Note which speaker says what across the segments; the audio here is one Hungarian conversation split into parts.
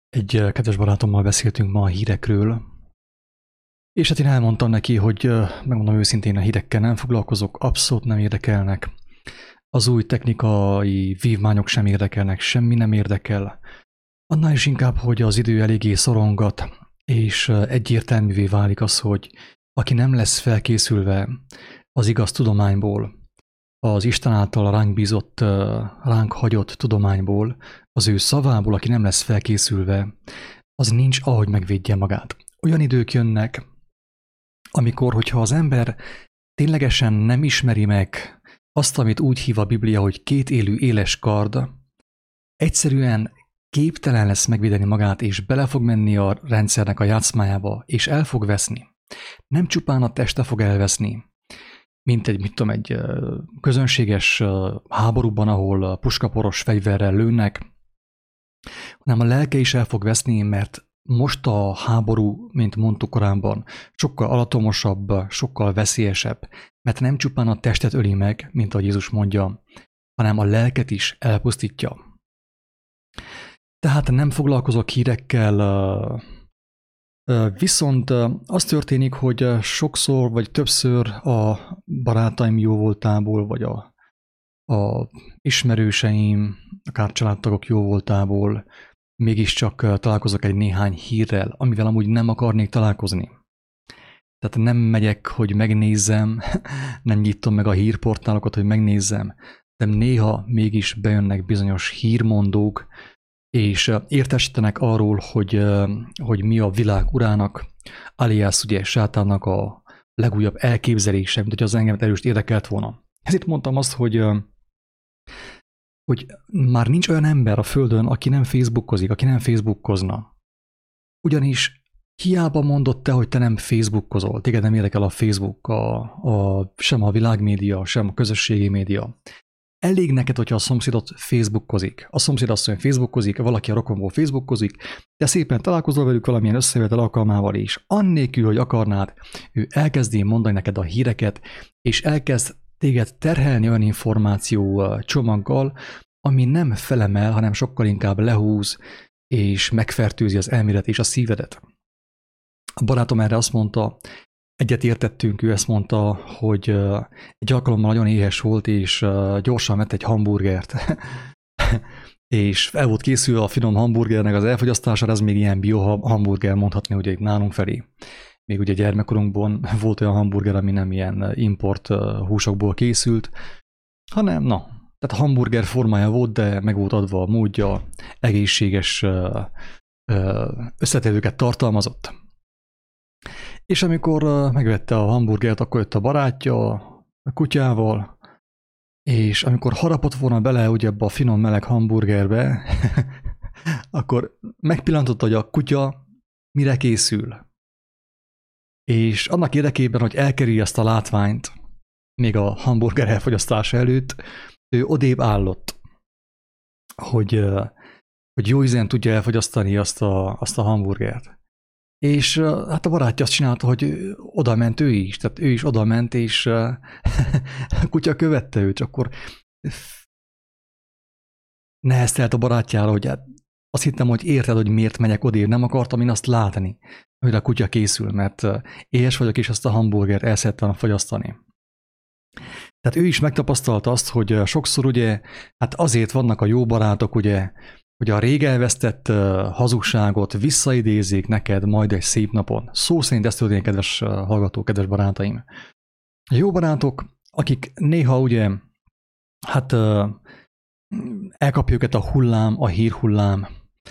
Speaker 1: Egy kedves barátommal beszéltünk ma a hírekről, és hát én elmondtam neki, hogy megmondom őszintén, a hírekkel nem foglalkozok, abszolút nem érdekelnek. Az új technikai vívmányok sem érdekelnek, semmi nem érdekel. Annál is inkább, hogy az idő eléggé szorongat, és egyértelművé válik az, hogy aki nem lesz felkészülve az igaz tudományból, az Isten által ránk bízott, ránk hagyott tudományból, az ő szavából, aki nem lesz felkészülve, az nincs, ahogy megvédje magát. Olyan idők jönnek, amikor, hogyha az ember ténylegesen nem ismeri meg azt, amit úgy hív a Biblia, hogy két élő éles kard, egyszerűen képtelen lesz megvédeni magát, és bele fog menni a rendszernek a játszmájába, és el fog veszni. Nem csupán a teste fog elveszni, mint egy közönséges háborúban, ahol puskaporos fegyverrel lőnek, hanem a lelke is el fog veszni, mert most a háború, mint mondtuk korábban, sokkal alatomossabb, sokkal veszélyesebb, mert nem csupán a testet öli meg, mint ahogy Jézus mondja, hanem a lelket is elpusztítja. Tehát nem foglalkozok hírekkel, viszont az történik, hogy sokszor vagy többször a barátaim jóvoltából, vagy a ismerőseim, akár családtagok jóvoltából mégiscsak találkozok egy néhány hírrel, amivel amúgy nem akarnék találkozni. Tehát nem megyek, hogy megnézzem, nem nyitom meg a hírportálokat, hogy megnézzem, de néha mégis bejönnek bizonyos hírmondók, és értesítenek arról, hogy mi a világ urának, alias ugye sátánnak a legújabb elképzelése, mint hogy az engemet erőst érdekelt volna. Ezért mondtam azt, hogy már nincs olyan ember a Földön, aki nem Facebookozik, aki nem Facebookozna. Ugyanis hiába mondod te, hogy te nem Facebookozol, téged nem érdekel a Facebook, sem a világmédia, sem a közösségi média. Elég neked, hogyha a szomszédot Facebookozik. A szomszéd asszony Facebookozik, valaki a rokonból Facebookozik, de szépen találkozol velük valamilyen összejövetel alkalmával is. Annélkül, hogy akarnád, ő elkezdi mondani neked a híreket, és elkezd téged terhelni olyan információ csomaggal, ami nem felemel, hanem sokkal inkább lehúz, és megfertőzi az elmélet és a szívedet. A barátom erre azt mondta, egyet értettünk, ő ezt mondta, hogy egy alkalommal nagyon éhes volt, és gyorsan vett egy hamburgert. És el volt készülve a finom hamburgernek az elfogyasztására, ez még ilyen bio hamburger mondhatni, ugye itt nálunk felé. Még ugye gyermekkorunkban volt olyan hamburger, ami nem ilyen import húsokból készült, hanem tehát a hamburger formája volt, de meg volt adva a módja, egészséges összetevőket tartalmazott. És amikor megvette a hamburgert, akkor jött a barátja a kutyával, és amikor harapott volna bele ugye ebbe a finom meleg hamburgerbe, akkor megpillantotta, hogy a kutya mire készül. És annak érdekében, hogy elkerülje ezt a látványt, még a hamburger elfogyasztása előtt, ő odébb állott, hogy jó ízen tudja elfogyasztani azt a hamburgert. És hát a barátja azt csinálta, hogy oda ment ő is, tehát ő is oda ment, és a kutya követte őt, akkor neheztelt a barátjára, hogy hát azt hittem, hogy érted, hogy miért megyek odébb, nem akartam én azt látni, hogy a kutya készül, mert éhes vagyok, és azt a hamburgert el szerettem fogyasztani. Tehát ő is megtapasztalta azt, hogy sokszor ugye, hát azért vannak a jó barátok, ugye, hogy a rég elvesztett hazugságot visszaidézzék neked majd egy szép napon. Szó szerint ezt történik, kedves hallgatók, kedves barátaim. A jó barátok, akik néha ugye, hát elkapja őket a hullám, a hírhullám,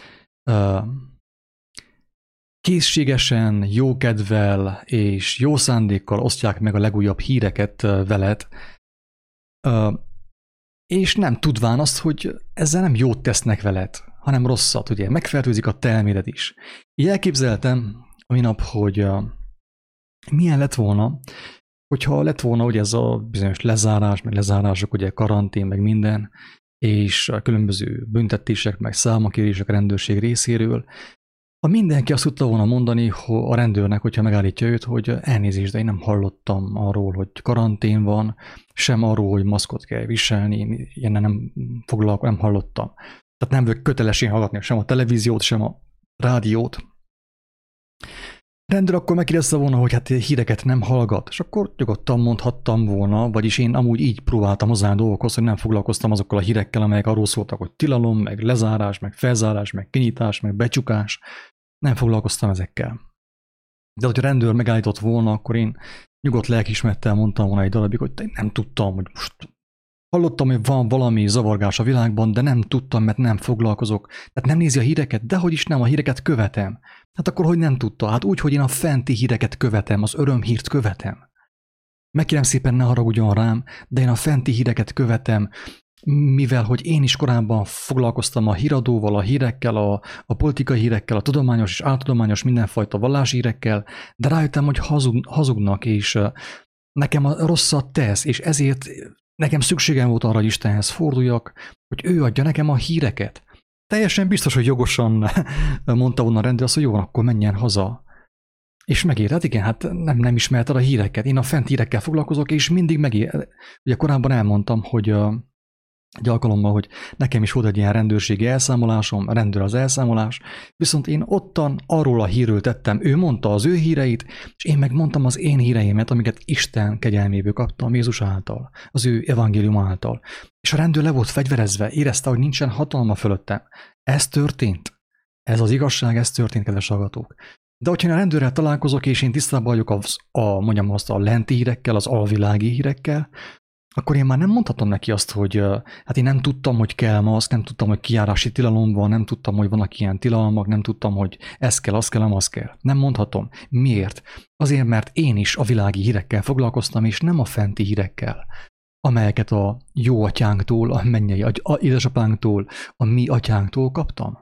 Speaker 1: készségesen, jókedvel és jó szándékkal osztják meg a legújabb híreket veled, és nem tudván azt, hogy ezzel nem jót tesznek veled, hanem rosszat, ugye, megfertőzik a te elméd is. Így elképzeltem a minap, hogy milyen lett volna, hogyha lett volna ugye ez a bizonyos lezárás, meg lezárások, ugye karantén, meg minden, és a különböző büntetések, meg számakérések a rendőrség részéről, ha mindenki azt tudta volna mondani a rendőrnek, hogyha megállítja őt, hogy elnézést, de én nem hallottam arról, hogy karantén van, sem arról, hogy maszkot kell viselni, én ilyennel nem hallottam. Tehát nem vagyok köteles én hallgatni sem a televíziót, sem a rádiót. Rendőr akkor megkérdezte volna, hogy hát híreket nem hallgat, és akkor nyugodtan mondhattam volna, vagyis én amúgy így próbáltam hozzá dolgokhoz, hogy nem foglalkoztam azokkal a hírekkel, amelyek arról szóltak, hogy tilalom, meg lezárás, meg felzárás, meg kinyitás, meg becsukás. Nem foglalkoztam ezekkel. De hogyha a rendőr megállított volna, akkor én nyugodt lelkiismerettel mondtam volna egy darabig, hogy nem tudtam, hogy most hallottam, hogy van valami zavargás a világban, de nem tudtam, mert nem foglalkozok. Tehát nem nézi a híreket, dehogy is nem, a híreket követem. Hát akkor hogy nem tudta? Hát úgy, hogy én a fenti híreket követem, az örömhírt követem. Megkérem szépen, ne haragudjon rám, de én a fenti híreket követem, mivel hogy én is korábban foglalkoztam a híradóval, a hírekkel, a politikai hírekkel, a tudományos és áltudományos mindenfajta valláshírekkel, de rájöttem, hogy hazugnak, és nekem a rosszat tesz, és ezért nekem szükségem volt arra, hogy Istenhez forduljak, hogy ő adja nekem a híreket. Teljesen biztos, hogy jogosan mondta volna a rendőr azt, hogy jó, akkor menjen haza. És megér, hát igen, hát nem ismert a híreket. Én a fent hírekkel foglalkozok, és mindig megér. Ugye korábban elmondtam, hogy egy alkalommal, hogy nekem is volt egy ilyen rendőrségi elszámolásom, rendőr az elszámolás, viszont én ottan arról a hírről tettem, ő mondta az ő híreit, és én meg mondtam az én híreimet, amiket Isten kegyelméből kaptam Jézus által, az ő evangélium által. És a rendőr le volt fegyverezve, érezte, hogy nincsen hatalma fölöttem. Ez történt. Ez az igazság, ez történt, kedves hallgatók. De hogyha én a rendőrrel találkozok, és én tisztában vagyok mondjam azt a lenti hírekkel, az alvilági hírekkel, akkor én már nem mondhatom neki azt, hogy hát én nem tudtam, hogy kell maszk, nem tudtam, hogy kijárási tilalom van, nem tudtam, hogy vannak ilyen tilalmak, nem tudtam, hogy ez kell, az kell, az kell. Nem mondhatom. Miért? Azért, mert én is a világi hírekkel foglalkoztam, és nem a fenti hírekkel, amelyeket a jó atyánktól, a mennyei édesapánktól, a mi atyánktól kaptam.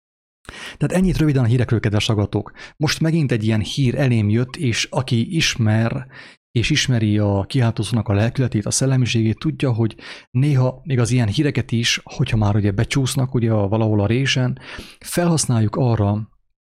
Speaker 1: Tehát ennyit röviden a hírekről, kedves hallgatók. Most megint egy ilyen hír elém jött, és aki ismer és ismeri a kiáltószónak a lelkületét, a szellemiségét, tudja, hogy néha még az ilyen híreket is, hogyha már ugye becsúsznak ugye valahol a résen, felhasználjuk arra,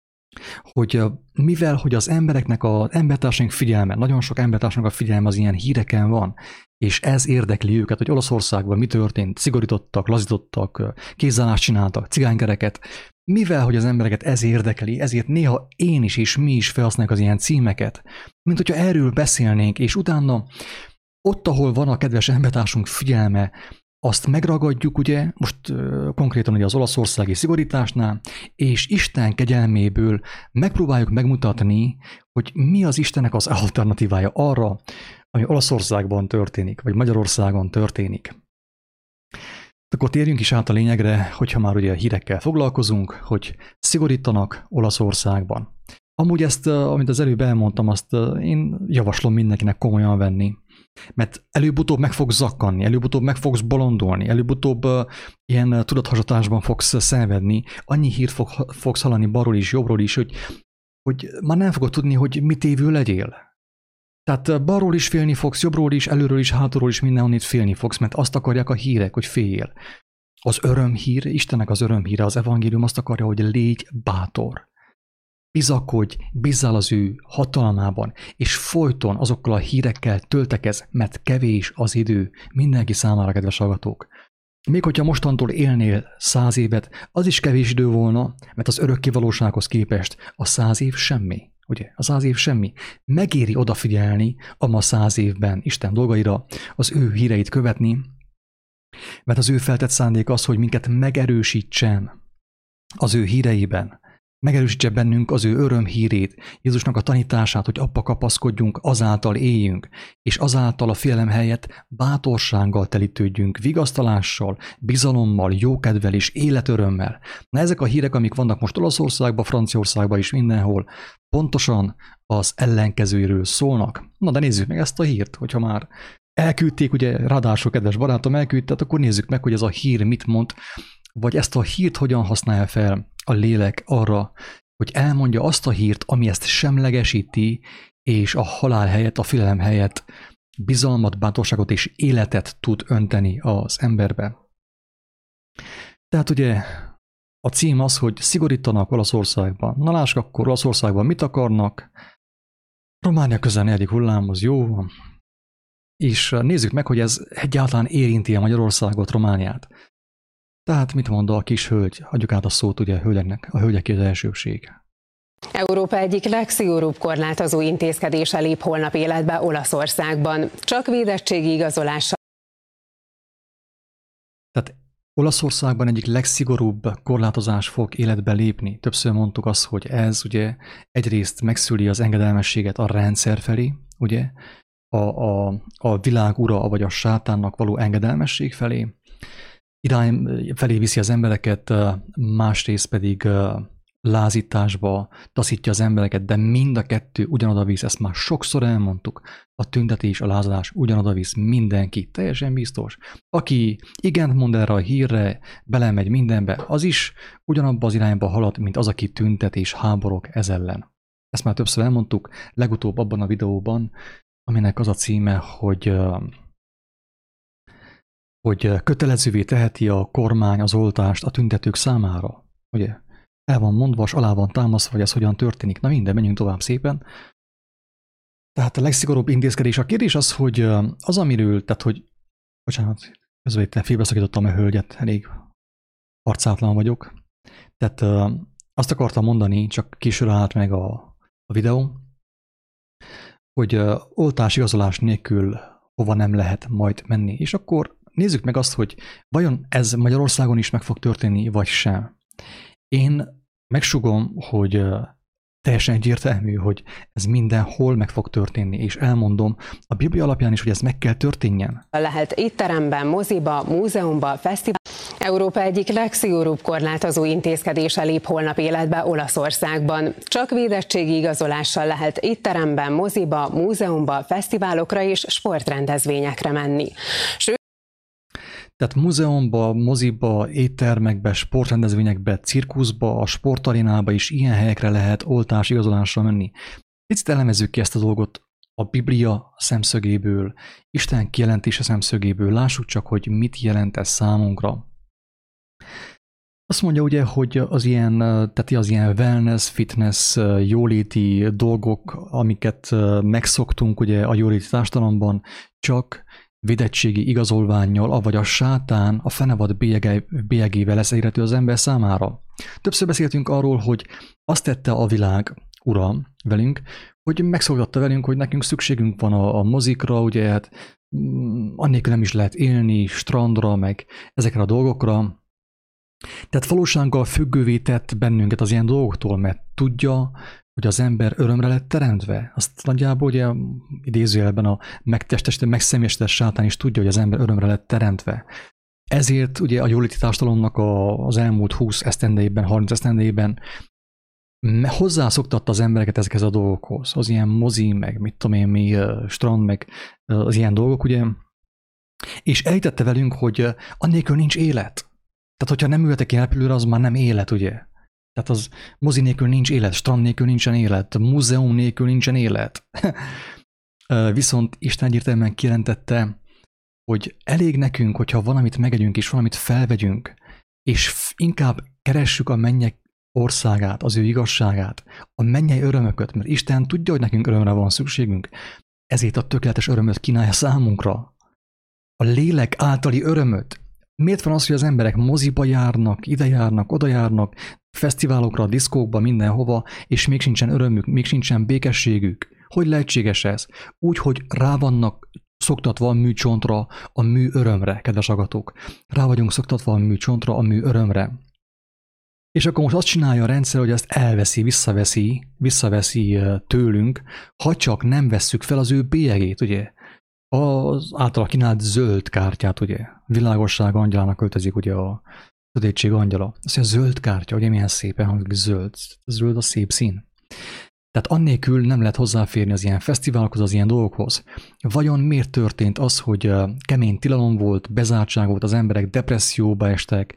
Speaker 1: hogy mivel, hogy az embertársaink figyelme, nagyon sok embertársnak a figyelme az ilyen híreken van, és ez érdekli őket, hogy Olaszországban mi történt, szigorítottak, lazítottak, kézállást csináltak, cigánykereket, mivel, hogy az embereket ez érdekli, ezért néha én is és mi is felhasználjuk az ilyen címeket, mint hogyha erről beszélnénk, és utána ott, ahol van a kedves embertársunk figyelme, azt megragadjuk, ugye, most konkrétan ugye az olaszországi szigorításnál, és Isten kegyelméből megpróbáljuk megmutatni, hogy mi az Istennek az alternatívája arra, ami Olaszországban történik, vagy Magyarországon történik. Akkor térjünk is át a lényegre, hogyha már ugye a hírekkel foglalkozunk, hogy szigorítanak Olaszországban. Amúgy ezt, amit az előbb elmondtam, azt én javaslom mindenkinek komolyan venni. Mert előbb-utóbb meg fogsz zakkanni, előbb-utóbb meg fogsz bolondolni, előbb-utóbb ilyen tudathasatásban fogsz szenvedni, annyi hírt fogsz hallani balról is, jobbról is, hogy már nem fogod tudni, hogy mit évő legyél. Tehát balról is félni fogsz, jobbról is, előről is, hátulról is, mindenhonnét félni fogsz, mert azt akarják a hírek, hogy féljél. Az örömhír, Istennek az örömhíre, az evangélium azt akarja, hogy légy bátor. Bizakodj, bízzál az ő hatalmában, és folyton azokkal a hírekkel töltekez, mert kevés az idő mindenki számára, kedves hallgatók. Még hogyha mostantól élnél 100 évet, az is kevés idő volna, mert az örökké valósághoz képest a 100 év semmi. Ugye, a 100 év semmi. Megéri odafigyelni a 100 évben Isten dolgaira, az ő híreit követni, mert az ő feltett szándék az, hogy minket megerősítsen az ő híreiben, megerősítse bennünk az ő örömhírét, Jézusnak a tanítását, hogy abba kapaszkodjunk, azáltal éljünk, és azáltal a félelem helyett bátorsággal telítődjünk, vigasztalással, bizalommal, jókedvel és életörömmel. Na ezek a hírek, amik vannak most Olaszországban, Franciaországban is mindenhol, pontosan az ellenkezőről szólnak. Na de nézzük meg ezt a hírt, hogyha már elküldték, ugye ráadásul kedves barátom elküldte, akkor nézzük meg, hogy ez a hír mit mond, vagy ezt a hírt hogyan használja fel a lélek arra, hogy elmondja azt a hírt, ami ezt semlegesíti, és a halál helyett, a félelem helyett bizalmat, bátorságot és életet tud önteni az emberbe. Tehát ugye a cím az, hogy szigorítanak Olaszországban. Na lássuk akkor Olaszországban mit akarnak. Románia közel 4. hullámhoz, jó. És nézzük meg, hogy ez egyáltalán érinti a Magyarországot, Romániát. Tehát mit mond a kis hölgy? Adjuk át a szót ugye a hölgyeké az elsőbség.
Speaker 2: Európa egyik legszigorúbb korlátozó intézkedése lép holnap életbe Olaszországban. Csak védettségi igazolással.
Speaker 1: Tehát Olaszországban egyik legszigorúbb korlátozás fog életbe lépni. Többször mondtuk azt, hogy ez ugye egyrészt megszüli az engedelmességet a rendszer felé, ugye, a világ ura, vagy a sátánnak való engedelmesség felé, irány felé viszi az embereket, másrészt pedig lázításba taszítja az embereket, de mind a kettő ugyanoda visz, ezt már sokszor elmondtuk, a tüntetés, a lázadás ugyanoda visz mindenki, teljesen biztos. Aki igent mond erre a hírre, belemegy mindenbe, az is ugyanabba az irányba halad, mint az, aki tüntet és háborog ez ellen. Ezt már többször elmondtuk, legutóbb abban a videóban, aminek az a címe, hogy kötelezővé teheti a kormány az oltást a tüntetők számára. Ugye? El van mondva, és alá van támaszva, hogy ez hogyan történik. Na minden, menjünk tovább szépen. Tehát a legszigorúbb intézkedés. A kérdés az, hogy az, amiről, tehát hogy, bocsánat, közben itt félbeszakítottam a hölgyet, elég arcátlan vagyok. Tehát azt akartam mondani, csak későre állt meg a videó, hogy oltásigazolás nélkül hova nem lehet majd menni. És akkor nézzük meg azt, hogy vajon ez Magyarországon is meg fog történni, vagy sem. Én megsugom, hogy teljesen egyértelmű, hogy ez mindenhol meg fog történni, és elmondom a Biblia alapján is, hogy ez meg kell történjen.
Speaker 2: Lehet étteremben, moziba, múzeumba, fesztivál. Európa egyik legszigorúbb korlátozó intézkedése lép holnap életbe Olaszországban. Csak védettségi igazolással lehet étteremben, moziba, múzeumba, fesztiválokra és sportrendezvényekre menni.
Speaker 1: Tehát múzeumba, moziba, éttermekbe, sportrendezvényekbe, cirkuszba, a sportarénába is ilyen helyekre lehet oltásigazolásra menni. Picit elemezzük ki ezt a dolgot a Biblia szemszögéből, Isten kijelentése szemszögéből. Lássuk csak, hogy mit jelent ez számunkra. Azt mondja ugye, hogy az ilyen wellness, fitness, jóléti dolgok, amiket megszoktunk ugye a jóléti társadalomban, csak védettségi igazolvánnyal, avagy a sátán a fenevad bélyegével lesz elérhető az ember számára. Többször beszéltünk arról, hogy azt tette a világ ura velünk, hogy megszoktatta velünk, hogy nekünk szükségünk van a mozikra, ugye hát annélkül nem is lehet élni, strandra, meg ezekre a dolgokra. Tehát valósággal függővé tett bennünket az ilyen dolgoktól, mert tudja, hogy az ember örömre lett teremtve. Azt nagyjából ugye idézőjelben a megtestesített, megszemélyesített sátán is tudja, hogy az ember örömre lett teremtve. Ezért ugye a jóléti társadalomnak az elmúlt 20 esztendejében, 30 esztendejében hozzászoktatta az embereket ezekhez a dolgokhoz. Az ilyen mozi, meg mit tudom én mi, strand, meg az ilyen dolgok, ugye. És elhitette velünk, hogy annélkül nincs élet. Tehát, hogyha nem ültek ki repülőre, az már nem élet, ugye. Tehát az mozi nélkül nincs élet, strand nélkül nincsen élet, múzeum nélkül nincsen élet. Viszont Isten egyértelműen kijelentette, hogy elég nekünk, hogyha valamit megegyünk és valamit felvegyünk, és inkább keressük a mennyek országát, az ő igazságát, a mennyei örömököt, mert Isten tudja, hogy nekünk örömre van szükségünk, ezért a tökéletes örömöt kínálja számunkra. A lélek általi örömöt. Miért van az, hogy az emberek moziba járnak, ide járnak, oda járnak, fesztiválokra, diszkókba, mindenhova, és még sincsen örömük, még sincsen békességük? Hogy lehetséges ez? Úgy, hogy rá vannak szoktatva a műcsontra, a mű örömre, kedves agatók. Rá vagyunk szoktatva a műcsontra, a mű örömre. És akkor most azt csinálja a rendszer, hogy ezt elveszi, visszaveszi tőlünk, ha csak nem vesszük fel az ő bélyegét, ugye? Az általa kínált zöld kártyát, ugye? Világosság angyalának költözik, ugye a sötétség angyala. Azt mondja, zöld kártya, ugye milyen szépen hangzik, zöld. Zöld a szép szín. Tehát annélkül nem lehet hozzáférni az ilyen fesztiválokhoz, az ilyen dolgokhoz. Vajon miért történt az, hogy kemény tilalom volt, bezártság volt, az emberek depresszióba estek,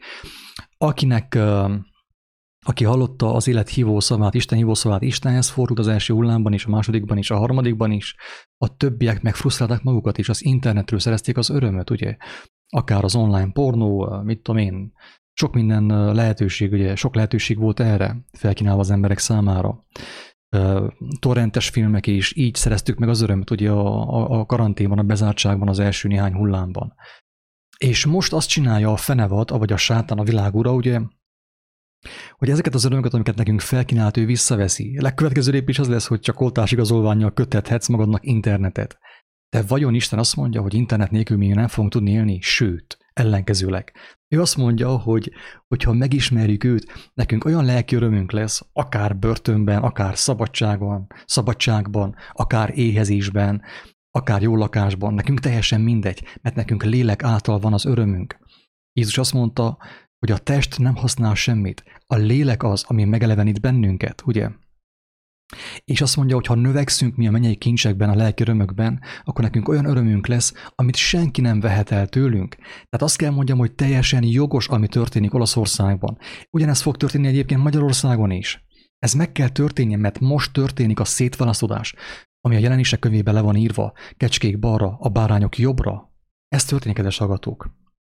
Speaker 1: aki hallotta az élet hívószavát, Isten hívószavát, Istenhez fordult az első hullámban is, a másodikban is, a harmadikban is, a többiek meg frusztrálták magukat, és az internetről szerezték az örömöt, ugye? Akár az online pornó, mit tudom én, sok minden lehetőség, ugye, sok lehetőség volt erre felkínálva az emberek számára. Torrentes filmek is, így szereztük meg az örömöt, ugye a karanténban, a bezártságban, az első néhány hullámban. És most azt csinálja a fenevad, vagy a sátán, a világura, ugye, hogy ezeket az örömöket, amiket nekünk felkínált, ő visszaveszi. Legkövetkező lépés az lesz, hogy csak oltásigazolvánnyal kötethetsz magadnak internetet. De vajon Isten azt mondja, hogy internet nélkül mi nem fogunk tudni élni? Sőt, ellenkezőleg. Ő azt mondja, hogy ha megismerjük őt, nekünk olyan lelki örömünk lesz, akár börtönben, akár szabadságban, akár éhezésben, akár jó lakásban, nekünk teljesen mindegy, mert nekünk lélek által van az örömünk. Jézus azt mondta, hogy a test nem használ semmit, a lélek az, ami megelevenít bennünket, ugye? És azt mondja, hogy ha növekszünk mi a mennyei kincsekben, a lelki örömökben, akkor nekünk olyan örömünk lesz, amit senki nem vehet el tőlünk. Tehát azt kell mondjam, hogy teljesen jogos, ami történik Olaszországban. Ugyanezt fog történni egyébként Magyarországon is. Ez meg kell történjen, mert most történik a szétválasztódás, ami a Jelenések könyvében le van írva, kecskék balra, a bárányok jobbra. Ez történik, kedves hallgatók.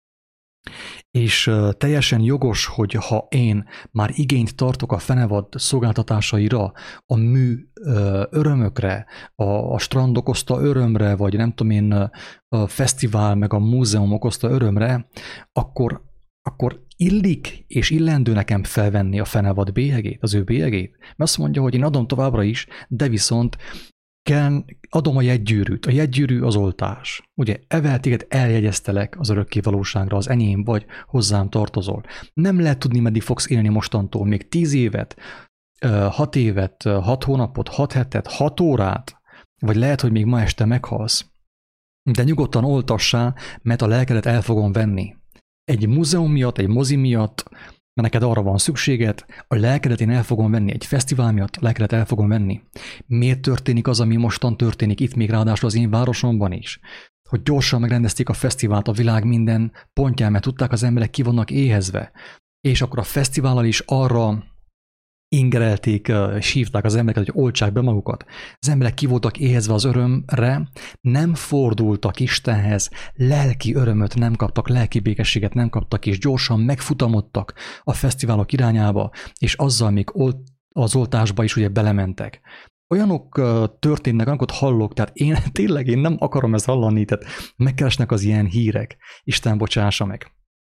Speaker 1: És teljesen jogos, hogy ha én már igényt tartok a fenevad szolgáltatásaira, a mű örömökre, a strand okozta örömre, vagy nem tudom én, a fesztivál meg a múzeum okozta örömre, akkor illik és illendő nekem felvenni a fenevad bélyegét, az ő bélyegét. Mert azt mondja, hogy én adom továbbra is, de viszont adom a jegygyűrűt. A jegygyűrű az oltás. Ugye, evel téged eljegyeztelek az örökké valóságra, az enyém vagy, hozzám tartozol. Nem lehet tudni, meddig fogsz élni mostantól, még 10 évet, 6 évet, 6 hónapot, 6 hetet, 6 órát, vagy lehet, hogy még ma este meghalsz. De nyugodtan oltassál, mert a lelkedet el fogom venni. Egy múzeum miatt, egy mozi miatt, mert neked arra van szükséged, a lelkedet én el fogom venni, egy fesztivál miatt a lelkedet el fogom venni. Miért történik az, ami mostan történik itt még ráadásul az én városomban is? Hogy gyorsan megrendezték a fesztivált a világ minden pontján, mert tudták, az emberek ki vannak éhezve. És akkor a fesztivállal is arra ingerelték, és hívták az embereket, hogy oltsák be magukat. Az emberek ki voltak éhezve az örömre, nem fordultak Istenhez, lelki örömöt nem kaptak, lelki békességet nem kaptak, és gyorsan megfutamodtak a fesztiválok irányába, és azzal még az oltásba is ugye belementek. Olyanok történnek, olyanokat hallok, tehát én nem akarom ezt hallani, tehát megkeresnek az ilyen hírek, Isten bocsássa meg,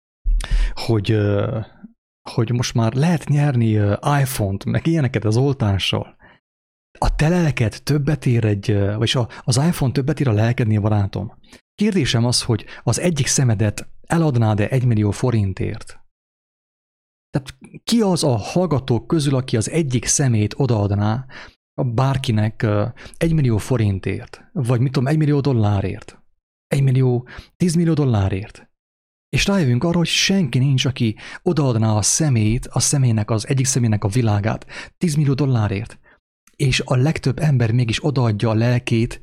Speaker 1: hogy most már lehet nyerni iPhone-t, meg ilyeneket az oltással. A te lelked többet ér vagyis az iPhone többet ér a lelkednél, barátom. Kérdésem az, hogy az egyik szemedet eladnád-e 1 millió forintért? Tehát ki az a hallgatók közül, aki az egyik szemét odaadná bárkinek 1 millió forintért? Vagy mit tudom, 1 millió dollárért? 10 millió dollárért? És rájövünk arra, hogy senki nincs, aki odaadná a személynek, az egyik személynek a világát 10 millió dollárért. És a legtöbb ember mégis odaadja a lelkét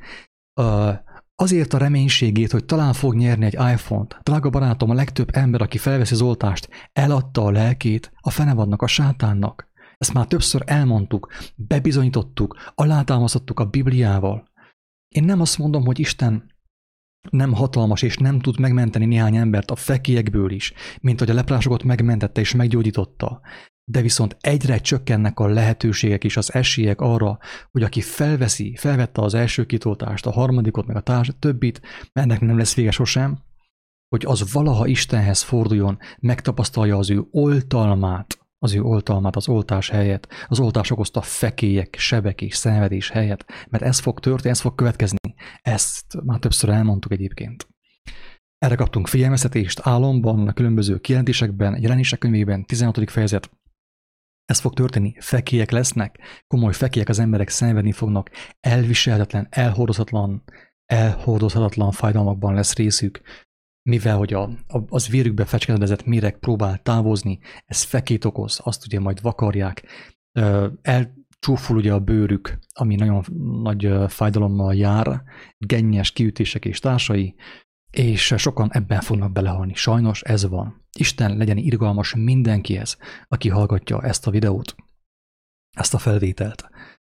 Speaker 1: azért a reménységét, hogy talán fog nyerni egy iPhone-t. Drága barátom, a legtöbb ember, aki felveszi az oltást, eladta a lelkét a fenevadnak, a sátánnak. Ezt már többször elmondtuk, bebizonyítottuk, alátámasztottuk a Bibliával. Én nem azt mondom, hogy Isten nem hatalmas, és nem tud megmenteni néhány embert a fekélyekből is, mint hogy a leprásokat megmentette és meggyógyította. De viszont egyre csökkennek a lehetőségek és az esélyek arra, hogy aki felvette az első kitoltást, a harmadikot, meg a többit, mert ennek nem lesz vége sosem, hogy az valaha Istenhez forduljon, megtapasztalja az ő oltalmát, az oltás helyett, az oltás okozta fekélyek, sebek és szenvedés helyett, mert ez fog történni, ez fog következni. Ezt már többször elmondtuk egyébként. Erre kaptunk figyelmeztetést álomban, a különböző kijelentésekben, Jelenések könyvében, 16. fejezet. Ez fog történni, fekélyek lesznek, komoly fekélyek, az emberek szenvedni fognak, elviselhetetlen, elhordozhatatlan fájdalmakban lesz részük, mivel hogy az vérükbe fecskeredezett méreg próbál távozni, ez fekét okoz, azt ugye majd vakarják, elcsúful ugye a bőrük, ami nagyon nagy fájdalommal jár, gennyes kiütések és társai, és sokan ebben fognak belehalni. Sajnos ez van. Isten legyen irgalmas mindenkihez, aki hallgatja ezt a videót, ezt a felvételt.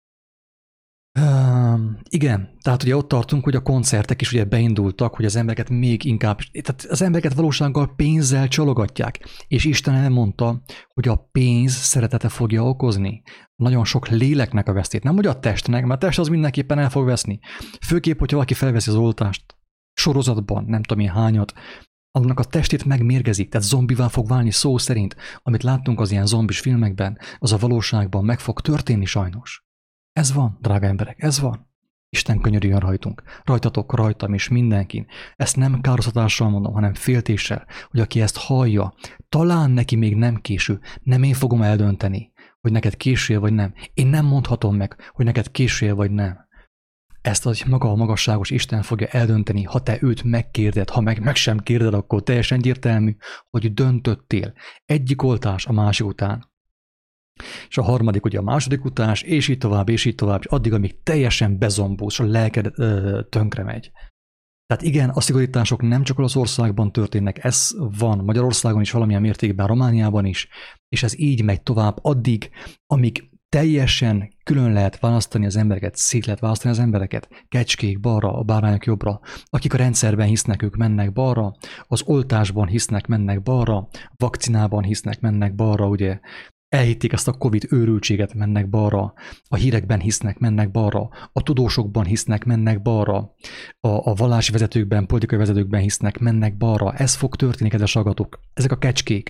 Speaker 1: Igen, tehát ugye ott tartunk, hogy a koncertek is ugye beindultak, hogy az embereket még inkább, tehát az embereket valósággal pénzzel csalogatják, és Isten elmondta, hogy a pénz szeretete fogja okozni nagyon sok léleknek a vesztét, nem hogy a testnek, mert a test az mindenképpen el fog veszni. Főképp, hogyha valaki felveszi az oltást sorozatban, nem tudom én hányat, annak a testét megmérgezik, tehát zombivá fog válni szó szerint. Amit láttunk az ilyen zombis filmekben, az a valóságban meg fog történni sajnos. Ez van, drága emberek, ez van. Isten könyörüljön rajtunk, rajtatok, rajtam és mindenkin. Ezt nem károztatással mondom, hanem féltéssel, hogy aki ezt hallja, talán neki még nem késő, nem én fogom eldönteni, hogy neked késője vagy nem. Én nem mondhatom meg, hogy neked késője vagy nem. Ezt az maga a magasságos Isten fogja eldönteni, ha te őt megkérded, ha meg sem kérded, akkor teljesen egyértelmű, hogy döntöttél. Egyik oltás a másik után. És a harmadik ugye a második utás, és így tovább, és addig, amíg teljesen bezombulsz, és a lelked tönkre megy. Tehát igen, a szigorítások nem csak Olaszországban történnek, ez van Magyarországon is, valamilyen mértékben Romániában is, és ez így megy tovább addig, amíg teljesen külön lehet választani az embereket, szét lehet választani az embereket, kecskék balra, a bárányok jobbra, akik a rendszerben hisznek, ők mennek balra, az oltásban hisznek, mennek balra, vakcinában hisznek, mennek balra, ugye, elhitték ezt a Covid őrültséget, mennek balra, a hírekben hisznek, mennek balra, a tudósokban hisznek, mennek balra, a vallási vezetőkben, politikai vezetőkben hisznek, mennek balra. Ez fog történni, kedves hallgatók. Ezek a kecskék.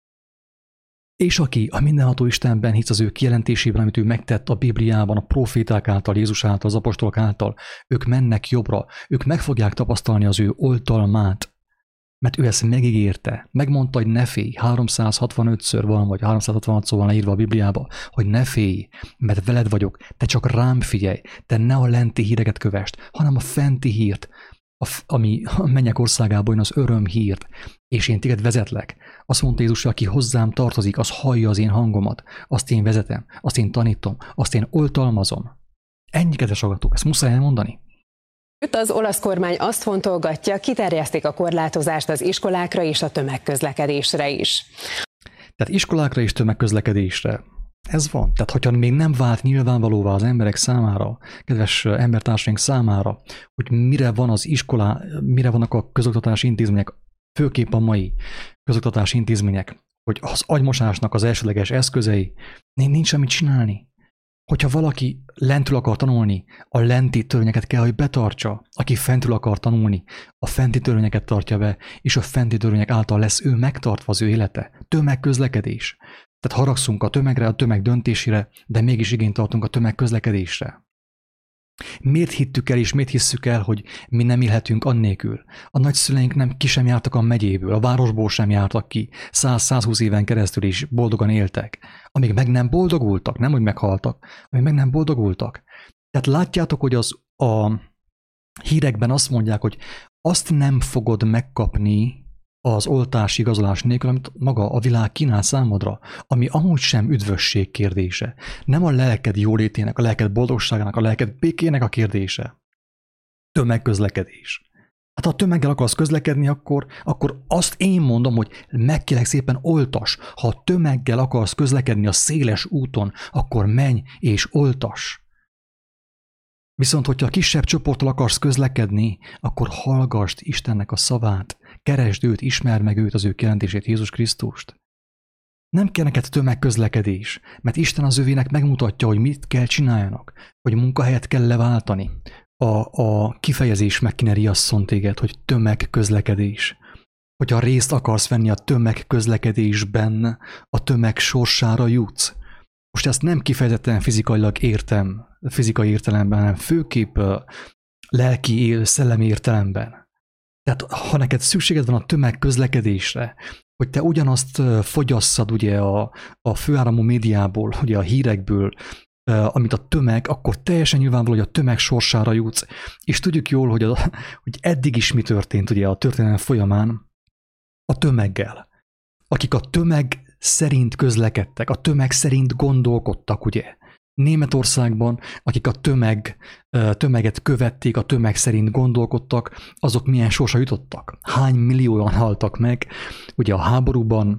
Speaker 1: És aki a mindenható Istenben hisz az ő kijelentésében, amit ő megtett a Bibliában, a proféták által, Jézus által, az apostolok által, ők mennek jobbra, ők meg fogják tapasztalni az ő oltalmát, mert ő ezt megígérte. Megmondta, hogy ne félj, 365-ször van, vagy 366-szor van leírva a Bibliába, hogy ne félj, mert veled vagyok, te csak rám figyelj, te ne a lenti híreket kövest, hanem a fenti hírt, ami a mennyek országában jön, az öröm hírt, és én téged vezetlek. Azt mondta Jézus, aki hozzám tartozik, az hallja az én hangomat, azt én vezetem, azt én tanítom, azt én oltalmazom. Ennyi, kedves hallgatók, ezt muszáj elmondani.
Speaker 2: Az olasz kormány azt fontolgatja, kiterjesztik a korlátozást az iskolákra és a tömegközlekedésre is.
Speaker 1: Tehát iskolákra és tömegközlekedésre. Ez van. Tehát, hogyha még nem vált nyilvánvalóvá az emberek számára, kedves embertársaink számára, hogy mire van az iskola, mire vannak a közoktatási intézmények, főképp a mai közoktatási intézmények, hogy az agymosásnak az elsődleges eszközei, nincs semmit csinálni. Hogyha valaki lentről akar tanulni, a lenti törvényeket kell, hogy betartsa. Aki fentről akar tanulni, a fenti törvényeket tartja be, és a fenti törvények által lesz ő megtartva az ő élete. Tömegközlekedés. Tehát haragszunk a tömegre, a tömeg döntésére, de mégis igényt tartunk a tömegközlekedésre. Miért hittük el és miért hisszük el, hogy mi nem élhetünk annélkül? A nagyszüleink nem ki sem jártak a megyéből, a városból sem jártak ki, 100-120 éven keresztül is boldogan éltek. Amíg meg nem boldogultak, nem hogy meghaltak, amíg meg nem boldogultak. Tehát látjátok, hogy a hírekben azt mondják, hogy azt nem fogod megkapni az oltási igazolás nélkül, amit maga a világ kínál számodra, ami amúgy sem üdvösség kérdése. Nem a lelked jólétének, a lelked boldogságának, a lelked békének a kérdése. Tömegközlekedés. Hát ha a tömeggel akarsz közlekedni, akkor azt én mondom, hogy meg kérlek szépen oltas. Ha a tömeggel akarsz közlekedni a széles úton, akkor menj és oltas. Viszont, hogyha a kisebb csoporttal akarsz közlekedni, akkor hallgassd Istennek a szavát, keresd őt, ismerd meg őt, az ő kijelentését, Jézus Krisztust. Nem kell neked tömegközlekedés, mert Isten az övének megmutatja, hogy mit kell csináljanak, hogy munkahelyet kell leváltani. A kifejezés meg kéne riasszon téged, hogy tömegközlekedés. Hogyha részt akarsz venni a tömegközlekedésben, a tömeg sorsára jutsz. Most ezt nem kifejezetten fizikailag értem, fizikai értelemben, hanem főképp lelki, szellemi értelemben. Tehát ha neked szükséged van a tömegközlekedésre, hogy te ugyanazt fogyasszad ugye a főáramú médiából, ugye a hírekből, amit a tömeg, akkor teljesen nyilvánvaló, hogy a tömeg sorsára jutsz. És tudjuk jól, hogy eddig is mi történt ugye a történelem folyamán a tömeggel. Akik a tömeg szerint közlekedtek, a tömeg szerint gondolkodtak, ugye. Németországban, akik a tömeget követték, a tömeg szerint gondolkodtak, azok milyen sorsa jutottak. Hány millióan haltak meg, ugye a háborúban,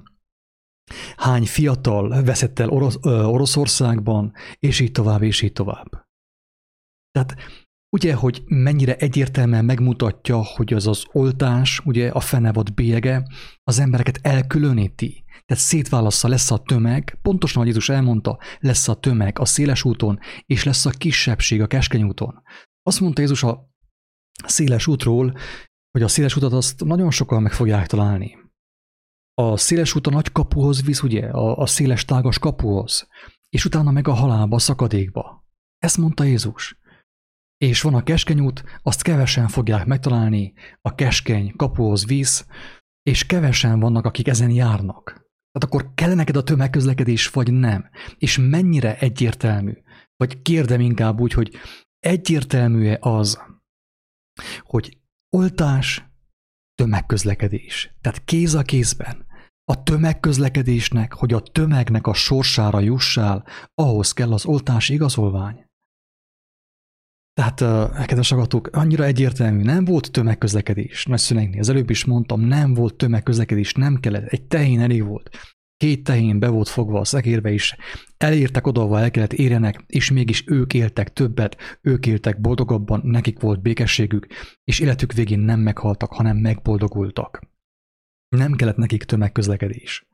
Speaker 1: hány fiatal veszett el Oroszországban, és így tovább, és így tovább. Tehát ugye, hogy mennyire egyértelműen megmutatja, hogy az oltás, ugye a fenevad bélyege az embereket elkülöníti. Tehát szétválassza, lesz a tömeg, pontosan, ahogy Jézus elmondta, lesz a tömeg a széles úton, és lesz a kisebbség a keskeny úton. Azt mondta Jézus a széles útról, hogy a széles utat azt nagyon sokan meg fogják találni. A széles út a nagy kapuhoz visz, ugye, a széles tágas kapuhoz, és utána meg a halálba, a szakadékba. Ezt mondta Jézus. És van a keskeny út, azt kevesen fogják megtalálni, a keskeny kapuhoz visz, és kevesen vannak, akik ezen járnak. Tehát akkor kell neked a tömegközlekedés, vagy nem? És mennyire egyértelmű? Vagy kérdem inkább úgy, hogy egyértelmű-e az, hogy oltás, tömegközlekedés. Tehát kéz a kézben. A tömegközlekedésnek, hogy a tömegnek a sorsára jussál, ahhoz kell az oltási igazolvány. Tehát, kedves hallgatók, annyira egyértelmű, nem volt tömegközlekedés. Nagy szünegnél, az előbb is mondtam, nem volt tömegközlekedés, nem kellett. Egy tehén elég volt. 2 tehén be volt fogva a szekérbe is, elértek oda, ahol el kellett érjenek, és mégis ők éltek többet, ők éltek boldogabban, nekik volt békességük, és életük végén nem meghaltak, hanem megboldogultak. Nem kellett nekik tömegközlekedés.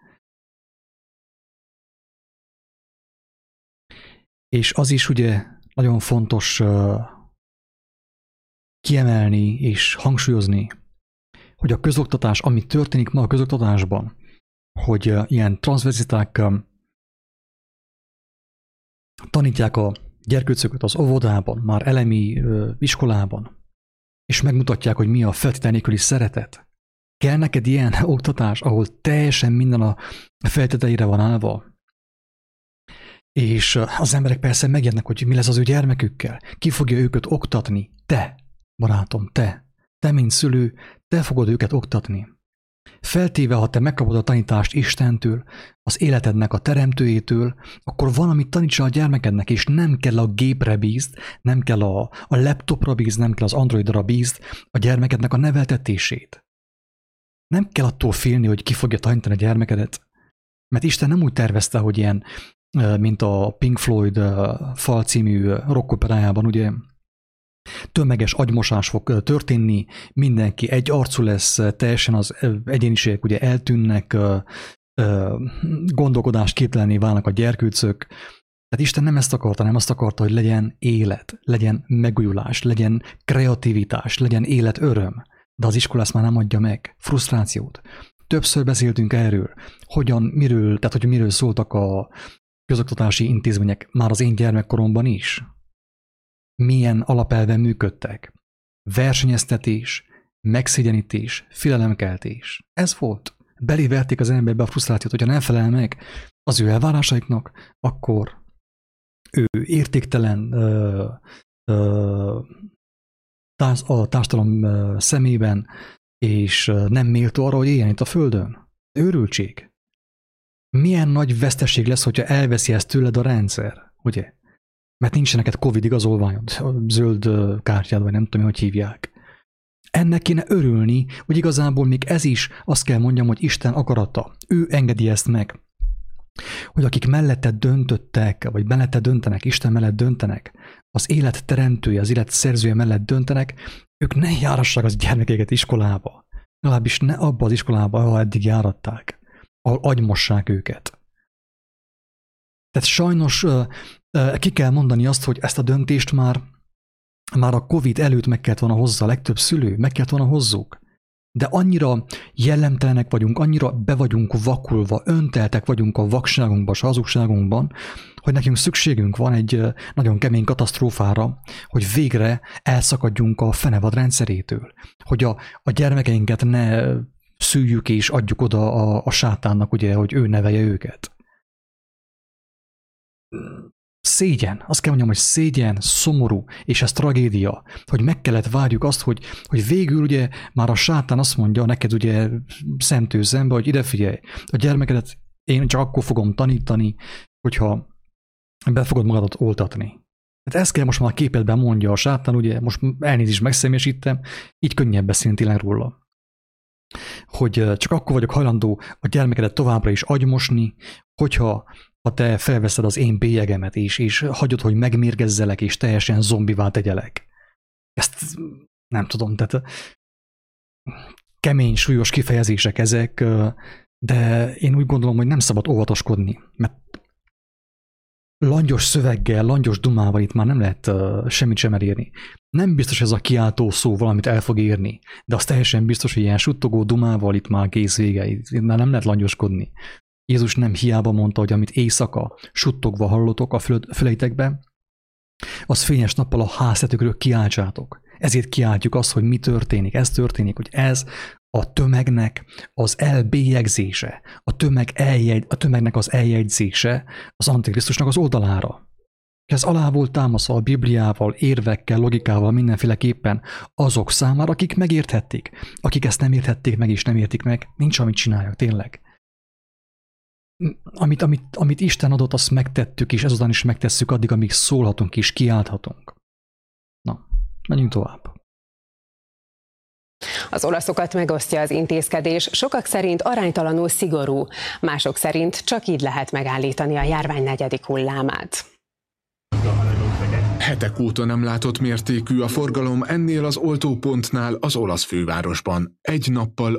Speaker 1: És az is ugye nagyon fontos kiemelni és hangsúlyozni, hogy a közoktatás, ami történik ma a közoktatásban, hogy ilyen transzverziták tanítják a gyerkőcöket az óvodában, már elemi iskolában, és megmutatják, hogy mi a feltétel nélküli szeretet. Kell neked ilyen oktatás, ahol teljesen minden a feltételeire van állva? És az emberek persze megijednek, hogy mi lesz az ő gyermekükkel. Ki fogja őket oktatni? Te, barátom, te. Te, mint szülő, te fogod őket oktatni. Feltéve, ha te megkapod a tanítást Istentől, az életednek a teremtőjétől, akkor van, amit tanítsa a gyermekednek, és nem kell a gépre bízd, nem kell a laptopra bízd, nem kell az Androidra bízd a gyermekednek a neveltetését. Nem kell attól félni, hogy ki fogja tanítani a gyermekedet, mert Isten nem úgy tervezte, hogy ilyen, mint a Pink Floyd Fal című rockoperájában, ugye, tömeges agymosás fog történni, mindenki egy arcú lesz, teljesen az egyéniségek ugye eltűnnek, gondolkodásképtelenné válnak a gyerkőcök. Tehát Isten nem ezt akarta, nem azt akarta, hogy legyen élet, legyen megújulás, legyen kreativitás, legyen életöröm. De az iskola ezt már nem adja meg. Frusztrációt. Többször beszéltünk erről, hogy miről szóltak a közoktatási intézmények már az én gyermekkoromban is. Milyen alapelven működtek. Versenyeztetés, megszégyenítés, félelemkeltés. Ez volt. Beléverték az emberbe a frusztrációt, hogyha nem felel meg az ő elvárásaiknak, akkor ő értéktelen a társadalom szemében, és nem méltó arra, hogy éljen itt a Földön. Őrültség. Milyen nagy veszteség lesz, hogyha elveszi ezt tőled a rendszer, ugye? Mert nincs neked Covid igazolványod, zöld kártyád, vagy nem tudom, hogy hívják. Ennek kéne örülni, hogy igazából még ez is, azt kell mondjam, hogy Isten akarata. Ő engedi ezt meg. Hogy akik mellette döntöttek, vagy mellette döntenek, Isten mellett döntenek, az élet teremtője, az élet szerzője mellett döntenek, ők ne járassák az gyermekeket iskolába. Legalábbis ne abba az iskolába, ahol eddig járatták, ahol agymossák őket. Tehát sajnos ki kell mondani azt, hogy ezt a döntést már a Covid előtt meg kellett volna hozzá, a legtöbb szülő, meg kellett volna hozzuk. De annyira jellemtelenek vagyunk, annyira be vagyunk vakulva, önteltek vagyunk a vakságunkban, a hazugságunkban, hogy nekünk szükségünk van egy nagyon kemény katasztrófára, hogy végre elszakadjunk a fenevad rendszerétől. Hogy a gyermekeinket ne szüljük és adjuk oda a sátánnak, ugye, hogy ő nevelje őket. Szégyen, azt kell mondjam, hogy szégyen, szomorú, és ez tragédia, hogy meg kellett várjuk azt, hogy végül ugye már a sátán azt mondja neked ugye szemtőzembe, hogy ide figyelj, a gyermekedet én csak akkor fogom tanítani, hogyha be fogod magadat oltatni. Hát ezt kell most már a képedben mondja a sátán, ugye most elnézést megszemélyesítem, így könnyebb beszélni tényleg róla. Hogy csak akkor vagyok hajlandó a gyermekedet továbbra is agymosni, hogyha te felveszed az én bélyegemet és hagyod, hogy megmérgezzelek, és teljesen zombivá tegyelek. Ezt nem tudom, tehát kemény, súlyos kifejezések ezek, de én úgy gondolom, hogy nem szabad óvatoskodni, mert langyos szöveggel, langyos dumával itt már nem lehet semmit sem elérni. Nem biztos, hogy ez a kiáltó szó valamit el fog érni, de az teljesen biztos, hogy ilyen suttogó dumával itt már kész vége, itt már nem lehet langyoskodni. Jézus nem hiába mondta, hogy amit éjszaka suttogva hallotok a füleitekbe, az fényes nappal a háztetőkről kiáltsátok. Ezért kiáltjuk azt, hogy mi történik. Ez történik, hogy ez a tömegnek az elbélyegzése, a tömegnek az eljegyzése az Antikrisztusnak az oldalára. Ez alá volt támaszva a Bibliával, érvekkel, logikával, mindenféleképpen azok számára, akik megérthették. Akik ezt nem érthették meg és nem értik meg, nincs amit csináljak, tényleg. Amit Isten adott, azt megtettük, és ezután is megtesszük addig, amíg szólhatunk és kiálthatunk. Na, menjünk tovább.
Speaker 2: Az olaszokat megosztja az intézkedés, sokak szerint aránytalanul szigorú, mások szerint csak így lehet megállítani a járvány 4. hullámát.
Speaker 3: Hetek óta nem látott mértékű a forgalom ennél az oltópontnál az olasz fővárosban. Egy nappal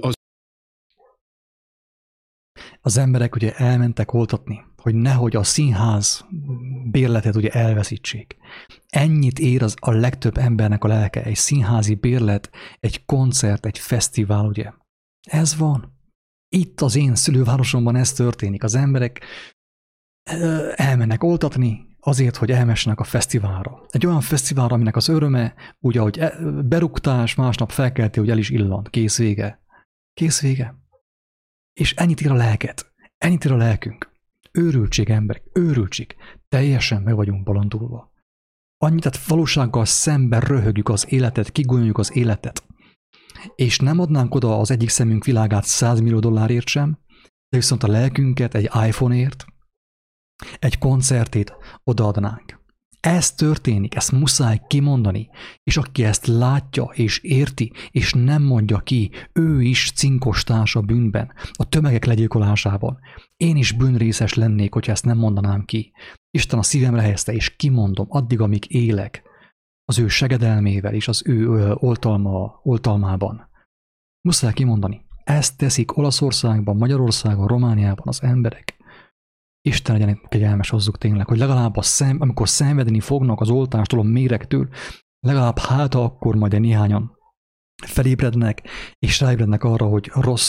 Speaker 1: Az emberek ugye elmentek oltatni, hogy nehogy a színház bérletet ugye elveszítsék. Ennyit ér az a legtöbb embernek a lelke, egy színházi bérlet, egy koncert, egy fesztivál, ugye. Ez van. Itt az én szülővárosomban ez történik. Az emberek elmennek oltatni azért, hogy elmessenek a fesztiválra. Egy olyan fesztiválra, aminek az öröme, ugye, hogy berúgtás, másnap felkelti, hogy el is illant. Kész vége. Kész vége. És ennyit ír a lelket, ennyit ír a lelkünk. Őrültség, emberek, őrültség. Teljesen meg vagyunk balandulva. Annyit, tehát valósággal szemben röhögjük az életet, kigonyoljuk az életet. És nem adnánk oda az egyik szemünk világát $100 millió sem, de viszont a lelkünket egy iPhone-ért, egy koncertét odaadnánk. Ez történik, ezt muszáj kimondani, és aki ezt látja és érti, és nem mondja ki, ő is cinkos társ a bűnben, a tömegek legyilkolásában. Én is bűnrészes lennék, hogyha ezt nem mondanám ki. Isten a szívemre helyezte, és kimondom addig, amíg élek, az ő segedelmével és az ő oltalmában. Muszáj kimondani. Ezt teszik Olaszországban, Magyarországon, Romániában az emberek. Isten legyen kegyelmes hozzuk tényleg, hogy legalább amikor szenvedni fognak az oltástól, a méregtől, legalább akkor majd néhányan felébrednek, és ráébrednek arra, hogy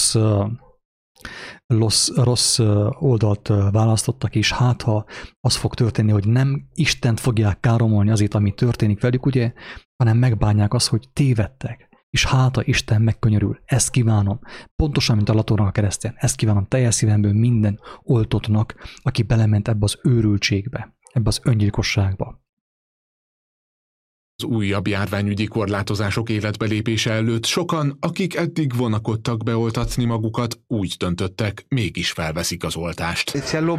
Speaker 1: rossz oldalt választottak, és ha az fog történni, hogy nem Istent fogják káromolni azért, ami történik velük, ugye, hanem megbánják azt, hogy tévedtek. És Isten megkönyörül. Ezt kívánom. Pontosan, mint a latornak a keresztjén. Ezt kívánom teljes szívemből minden oltottnak, aki belement ebbe az őrültségbe, ebbe az öngyilkosságba.
Speaker 3: Az újabb járványügyi korlátozások életbelépése előtt sokan, akik eddig vonakodtak beoltatni magukat, úgy döntöttek, mégis felveszik az oltást.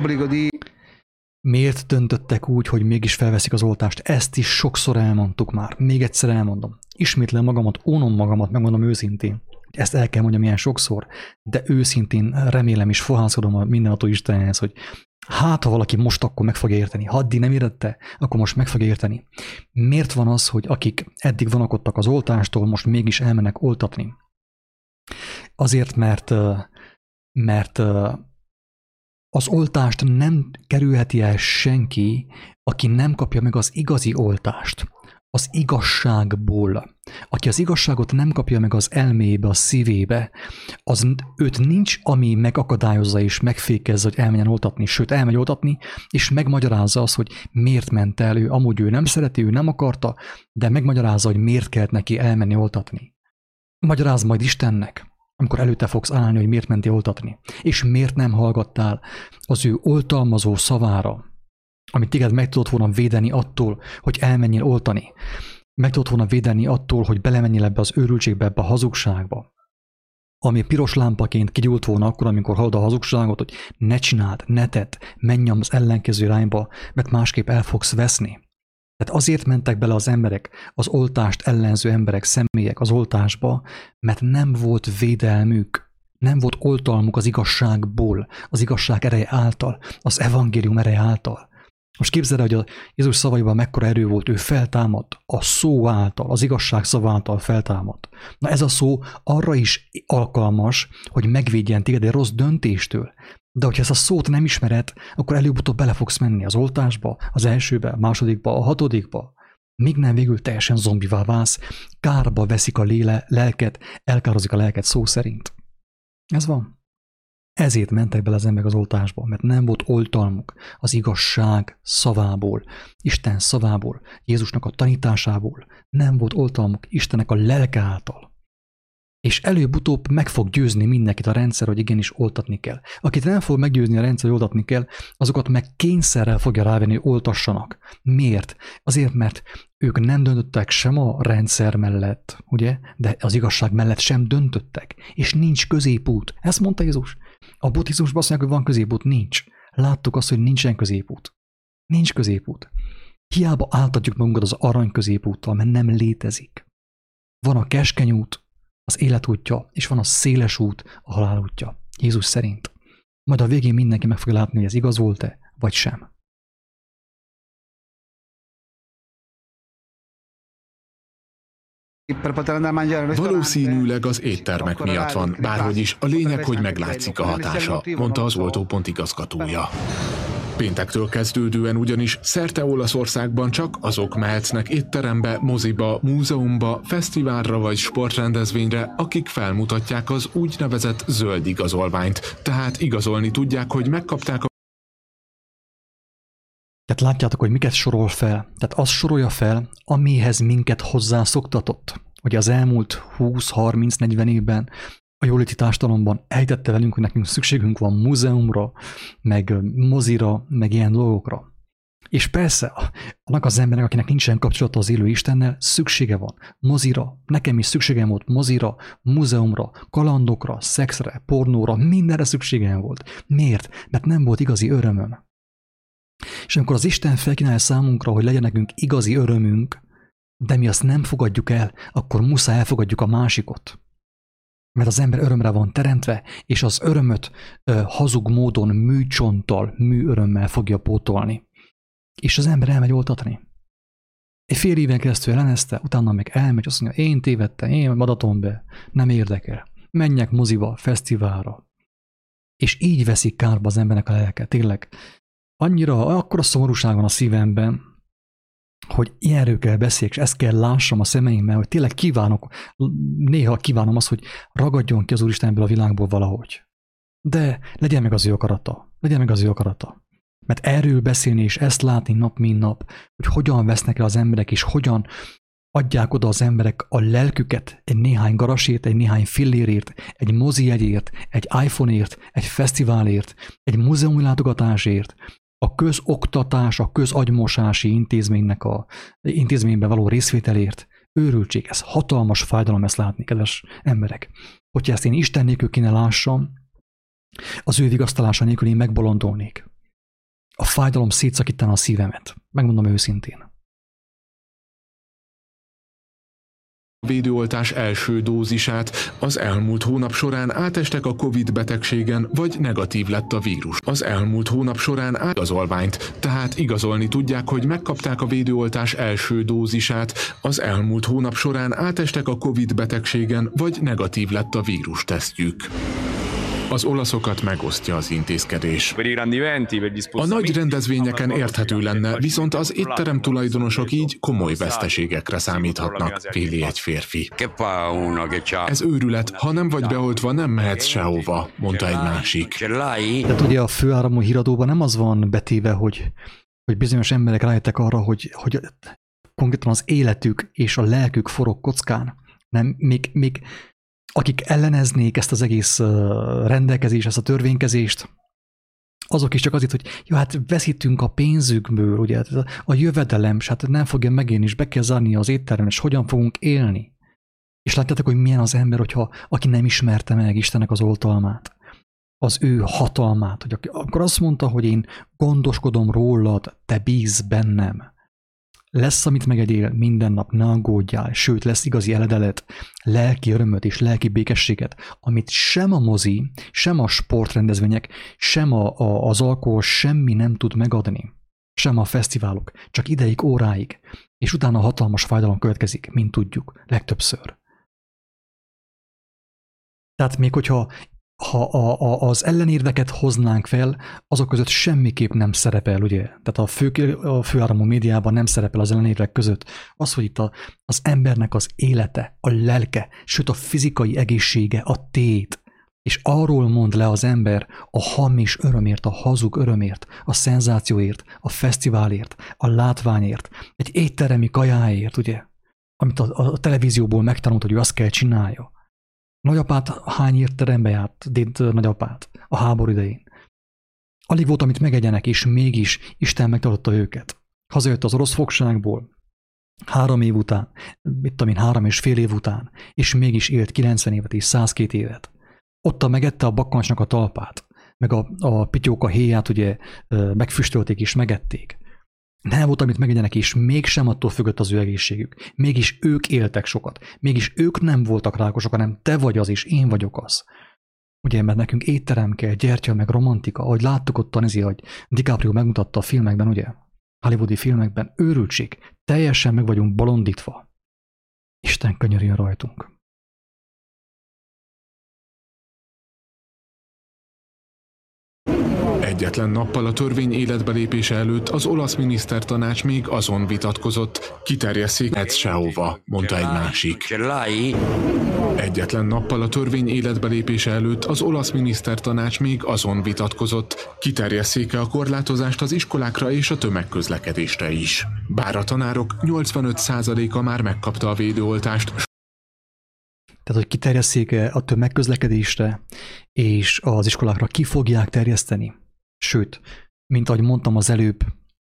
Speaker 1: Miért döntöttek úgy, hogy mégis felveszik az oltást? Ezt is sokszor elmondtuk már. Még egyszer elmondom. Ismétlem magamat, ónom magamat, megmondom őszintén. Ezt el kell mondjam ilyen sokszor, de őszintén remélem és fohászkodom a mindenható Istenhez, hogy ha valaki most akkor meg fog érteni. Ha addig nem értette, akkor most meg fog érteni. Miért van az, hogy akik eddig vonakodtak az oltástól, most mégis elmennek oltatni? Azért, mert az oltást nem kerülheti el senki, aki nem kapja meg az igazi oltást, az igazságból. Aki az igazságot nem kapja meg az elmébe, a szívébe, őt nincs, ami megakadályozza és megfékezze, hogy elmenjen oltatni. Sőt, elmegy oltatni, és megmagyarázza azt, hogy miért ment el. Amúgy ő nem szereti, ő nem akarta, de megmagyarázza, hogy miért kellett neki elmenni oltatni. Magyarázz majd Istennek, amikor előtte fogsz állni, hogy miért mentél oltatni, és miért nem hallgattál az ő oltalmazó szavára, amit téged meg tudott volna védeni attól, hogy elmenjél oltani. Meg tudott volna védeni attól, hogy belemenjél ebbe az őrültségbe, ebbe a hazugságba. Ami piros lámpaként kigyúlt volna akkor, amikor hallod a hazugságot, hogy ne csináld, ne tedd, menj az ellenkező irányba, mert másképp el fogsz veszni. Tehát azért mentek bele az emberek, az oltást ellenző emberek, személyek az oltásba, mert nem volt védelmük, nem volt oltalmuk az igazságból, az igazság ereje által, az evangélium ereje által. Most képzeld el, hogy a Jézus szavaiban mekkora erő volt, ő feltámadt, a szó által, az igazság szava által feltámadt. Na ez a szó arra is alkalmas, hogy megvédjen téged egy rossz döntéstől. De hogyha ezt a szót nem ismered, akkor előbb-utóbb bele fogsz menni az oltásba, az elsőbe, a másodikba, a hatodikba. Míg nem végül teljesen zombivá válsz, kárba veszik a lelket, elkározik a lelket szó szerint. Ez van. Ezért mentek bele az emberek az oltásba, mert nem volt oltalmuk az igazság szavából, Isten szavából, Jézusnak a tanításából. Nem volt oltalmuk Istennek a lelke által. És előbb-utóbb meg fog győzni mindenkit a rendszer, hogy igenis oltatni kell. Akit nem fog meggyőzni a rendszer, hogy oltatni kell, azokat meg kényszerrel fogja rávenni, hogy oltassanak. Miért? Azért, mert ők nem döntöttek sem a rendszer mellett, ugye? De az igazság mellett sem döntöttek. És nincs középút. Ezt mondta Jézus. A buddhizmusban azt mondják, hogy van középút. Nincs. Láttuk azt, hogy nincsen középút. Nincs középút. Hiába áltatjuk magunkat az arany középúttal, mert nem létezik. Van a keskeny út, az életútja, és van a széles út, a halálútja. Jézus szerint. Majd a végén mindenki meg fogja látni, hogy ez igaz volt-e, vagy sem.
Speaker 3: Valószínűleg az éttermek miatt van, bárhogy is, a lényeg, hogy meglátszik a hatása, mondta az oltópont igazgatója. Péntektől kezdődően ugyanis szerte Olaszországban csak azok mehetnek étterembe, moziba, múzeumba, fesztiválra vagy sportrendezvényre, akik felmutatják az úgynevezett zöld igazolványt, tehát igazolni tudják, hogy megkapták a...
Speaker 1: Tehát látjátok, hogy miket sorol fel. Tehát azt sorolja fel, amihez minket hozzászoktatott. Hogy az elmúlt 20-30-40 évben a jóléti társadalomban elhitette velünk, hogy nekünk szükségünk van múzeumra, meg mozira, meg ilyen dolgokra. És persze, annak az embernek, akinek nincsen kapcsolata az élő Istennel, szüksége van mozira. Nekem is szükségem volt mozira, múzeumra, kalandokra, szexre, pornóra, mindenre szükségem volt. Miért? Mert nem volt igazi örömöm. És amikor az Isten felkínálja számunkra, hogy legyen nekünk igazi örömünk, de mi azt nem fogadjuk el, akkor muszáj elfogadjuk a másikot. Mert az ember örömre van teremtve, és az örömöt hazug módon, műcsonttal, műörömmel fogja pótolni. És az ember elmegy oltatni. Egy fél éven keresztül ellenezte, utána meg elmegy, azt mondja, én tévedtem, én madatom be, nem érdekel. Menjek moziba, fesztiválra. És így veszik kárba az embernek a lelke. Tényleg, akkora szomorúság van a szívemben, hogy ilyenről kell beszéljek, és ezt kell lássam a szemeimmel, hogy tényleg néha kívánom azt, hogy ragadjon ki az Úristen ebből a világból valahogy. De legyen meg az ő akarata. Mert erről beszélni és ezt látni nap, mint nap, hogy hogyan vesznek el az emberek, és hogyan adják oda az emberek a lelküket egy néhány garasért, egy néhány fillérért, egy mozijegyért, egy iPhone-ért, egy fesztiválért, egy múzeumi látogatásért, a közoktatás, a közagymosási intézményben való részvételért. Őrültség, ez hatalmas fájdalom ezt látni, kedves emberek. Hogyha ezt én Isten nélkül kéne lássam, az ő vigasztalása nélkül én megbolondolnék. A fájdalom szétszakítaná a szívemet. Megmondom őszintén.
Speaker 3: A védőoltás első dózisát az elmúlt hónap során átestek a Covid betegségen, vagy negatív lett a vírus. Az elmúlt hónap során igazolványt, tehát igazolni tudják, hogy megkapták a védőoltás első dózisát. Az elmúlt hónap során átestek a Covid betegségen, vagy negatív lett a vírus tesztjük. Az olaszokat megosztja az intézkedés. A nagy rendezvényeken érthető lenne, viszont az étterem tulajdonosok így komoly veszteségekre számíthatnak, véli egy férfi. Ez őrület, ha nem vagy beoltva, nem mehetsz sehova, mondta egy másik.
Speaker 1: De ugye a főáramú híradóban nem az van betéve, hogy bizonyos emberek rájöttek arra, hogy konkrétan az életük és a lelkük forog kockán. Nem, még akik elleneznék ezt az egész rendelkezést, ezt a törvénykezést, azok is csak azért, hogy jó, hát veszítünk a pénzükből, ugye, a jövedelem, és hát nem fogja megélni, és be kell zárni az éttermen, és hogyan fogunk élni. És látjátok, hogy milyen az ember, aki nem ismerte meg Istennek az oltalmát, az ő hatalmát, hogy akkor azt mondta, hogy én gondoskodom rólad, te bízz bennem. Lesz, amit megegyél minden nap, ne aggódjál, sőt, lesz igazi eledelet, lelki örömöt és lelki békességet, amit sem a mozi, sem a sportrendezvények, sem az alkohol semmi nem tud megadni. sem a fesztiválok, csak ideig, óráig, és utána hatalmas fájdalom következik, mint tudjuk, legtöbbször. Tehát még hogyha az ellenérveket hoznánk fel, azok között semmiképp nem szerepel, ugye? Tehát a főáramú médiában nem szerepel az ellenérvek között az, hogy itt az embernek az élete, a lelke, sőt a fizikai egészsége, a tét, és arról mond le az ember a hamis örömért, a hazug örömért, a szenzációért, a fesztiválért, a látványért, egy étteremi kajáért, ugye? Amit a televízióból megtanult, hogy ő azt kell csinálja. Nagyapát hány étterembe járt, déd nagyapát a háború idején. Alig volt, amit megegyenek, és mégis Isten megtartotta őket. Hazajött az orosz fogságból 3 év után, 3,5 év után, és mégis élt 90 évet és 102 évet. Ott megette a bakkancsnak a talpát, meg a pityóka héját ugye megfüstölték és megették. Nem volt, amit megegyenek, és mégsem attól függött az ő egészségük. Mégis ők éltek sokat. Mégis ők nem voltak rákosok, hanem te vagy az, és én vagyok az. Ugye, mert nekünk étterem kell, gyertya, meg romantika, ahogy láttuk ott hogy DiCaprio megmutatta a filmekben, ugye, hollywoodi filmekben, őrültség, teljesen meg vagyunk bolondítva. Isten könyörüljön rajtunk.
Speaker 3: Egyetlen nappal a törvény életbelépése előtt az olasz minisztertanács még azon vitatkozott, kiterjesszék ezt sehova, mondta egy másik. Egyetlen nappal a törvény életbelépése előtt az olasz minisztertanács még azon vitatkozott, kiterjesszék-e a korlátozást az iskolákra és a tömegközlekedésre is. Bár a tanárok 85%-a már megkapta a védőoltást.
Speaker 1: Tehát, hogy kiterjesszék-e a tömegközlekedésre és az iskolákra, ki fogják terjeszteni. Sőt, mint ahogy mondtam az előbb,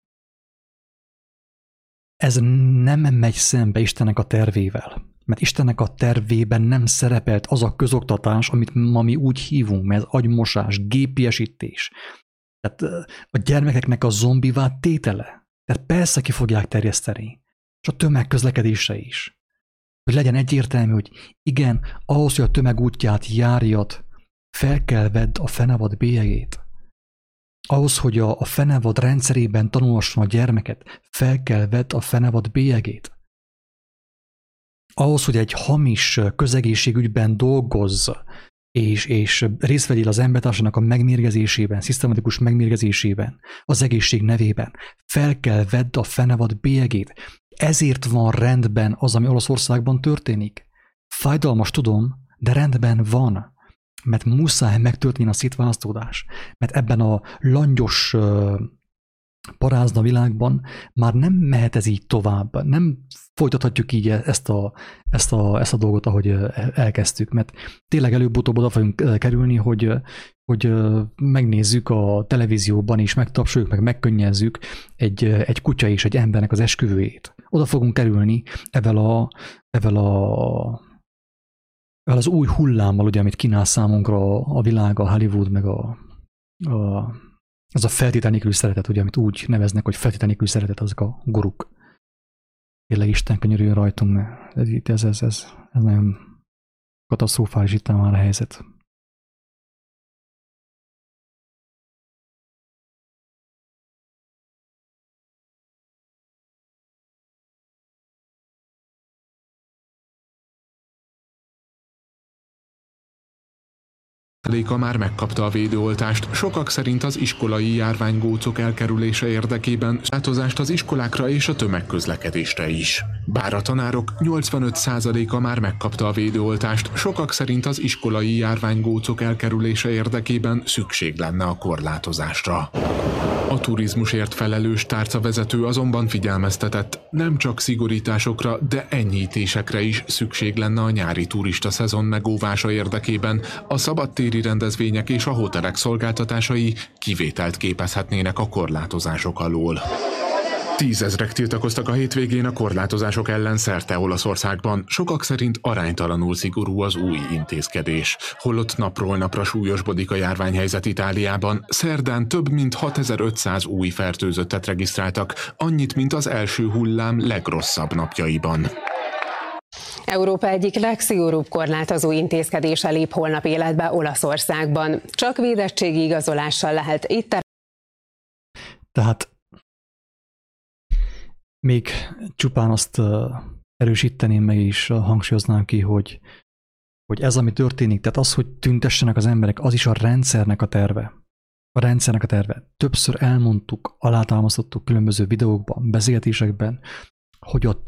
Speaker 1: ez nem megy szembe Istennek a tervével. Mert Istennek a tervében nem szerepelt az a közoktatás, amit ma mi úgy hívunk, mert ez agymosás, gépiesítés. Tehát a gyermekeknek a zombivá tétele. Tehát persze ki fogják terjeszteni. És a tömegközlekedésre is. Hogy legyen egyértelmű, hogy igen, ahhoz, hogy a tömeg útját járjad, fel kell vedd a fenevad bélyegét. Ahhoz, hogy a fenevad rendszerében tanulhasson a gyermeket, fel kell vedd a fenevad bélyegét. Ahhoz, hogy egy hamis közegészségügyben dolgozz, és részt vegyél az embertársának a megmérgezésében, szisztematikus megmérgezésében, az egészség nevében, fel kell vedd a fenevad bélyegét. Ezért van rendben az, ami Olaszországban történik. Fájdalmas, tudom, de rendben van. Mert muszáj megtörténni a szétválasztódás. Mert ebben a langyos parázna világban már nem mehet ez így tovább. Nem folytathatjuk így ezt a dolgot, ahogy elkezdtük. Mert tényleg előbb-utóbb oda fogunk kerülni, hogy megnézzük a televízióban és megtapsoljuk, meg megkönnyezzük egy kutya és egy embernek az esküvőjét. Oda fogunk kerülni ezzel az új hullámmal, ugye, amit kínál számunkra a világ, a Hollywood, meg az a feltétel nélküli szeretet, ugye, amit úgy neveznek, hogy feltétel nélküli szeretet, azok a guruk. Tényleg Isten könyörüljön rajtunk, mert ez nagyon katasztrofális itt már a helyzet.
Speaker 3: Már megkapta a védőoltást, sokak szerint az iskolai járványgócok elkerülése érdekében változást az iskolákra és a tömegközlekedésre is. Bár a tanárok 85%-a már megkapta a védőoltást, sokak szerint az iskolai járványgócok elkerülése érdekében szükség lenne a korlátozásra. A turizmusért felelős tárcavezető azonban figyelmeztetett, nem csak szigorításokra, de enyhítésekre is szükség lenne a nyári turista szezon megóvása érdekében, a szabadtéri rendezvények és a hotelek szolgáltatásai kivételt képezhetnének a korlátozások alól. 10 000-ek tiltakoztak a hétvégén a korlátozások ellen szerte Olaszországban. Sokak szerint aránytalanul szigorú az új intézkedés. Holott napról napra súlyosbodik a járványhelyzet Itáliában. Szerdán több mint 6500 új fertőzöttet regisztráltak, annyit, mint az első hullám legrosszabb napjaiban.
Speaker 2: Európa egyik legszigorúbb korlátozó intézkedése lép holnap életbe Olaszországban. Csak védettségi igazolással lehet itt.
Speaker 1: Tehát Még csupán azt erősíteném meg és hangsúlyoznám ki, hogy ez, ami történik, tehát az, hogy tüntessenek az emberek, az is a rendszernek a terve. A rendszernek a terve. Többször elmondtuk, alátámasztottuk különböző videókban, beszélgetésekben, hogy a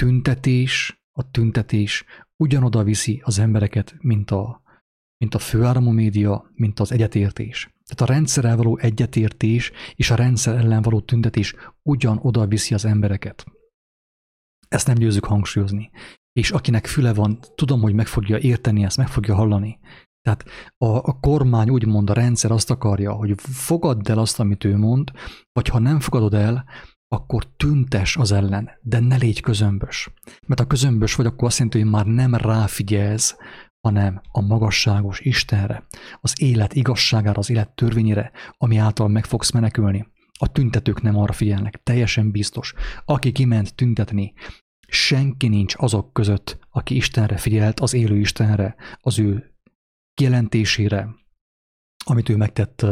Speaker 1: tüntetés ugyanoda viszi az embereket, mint a főáramú média, mint az egyetértés. Tehát a rendszerrel való egyetértés és a rendszer ellen való tüntetés ugyanoda viszi az embereket. Ezt nem győzzük hangsúlyozni. És akinek füle van, tudom, hogy meg fogja érteni ezt, meg fogja hallani. Tehát a kormány úgymond, a rendszer azt akarja, hogy fogadd el azt, amit ő mond, vagy ha nem fogadod el, akkor tüntes az ellen, de ne légy közömbös. Mert ha közömbös vagy, akkor azt jelenti, hogy már nem ráfigyelsz, hanem a magasságos Istenre, az élet igazságára, az élet törvényére, ami által meg fogsz menekülni. A tüntetők nem arra figyelnek, teljesen biztos. Aki kiment tüntetni, senki nincs azok között, aki Istenre figyelt, az élő Istenre, az ő kijelentésére, amit ő megtett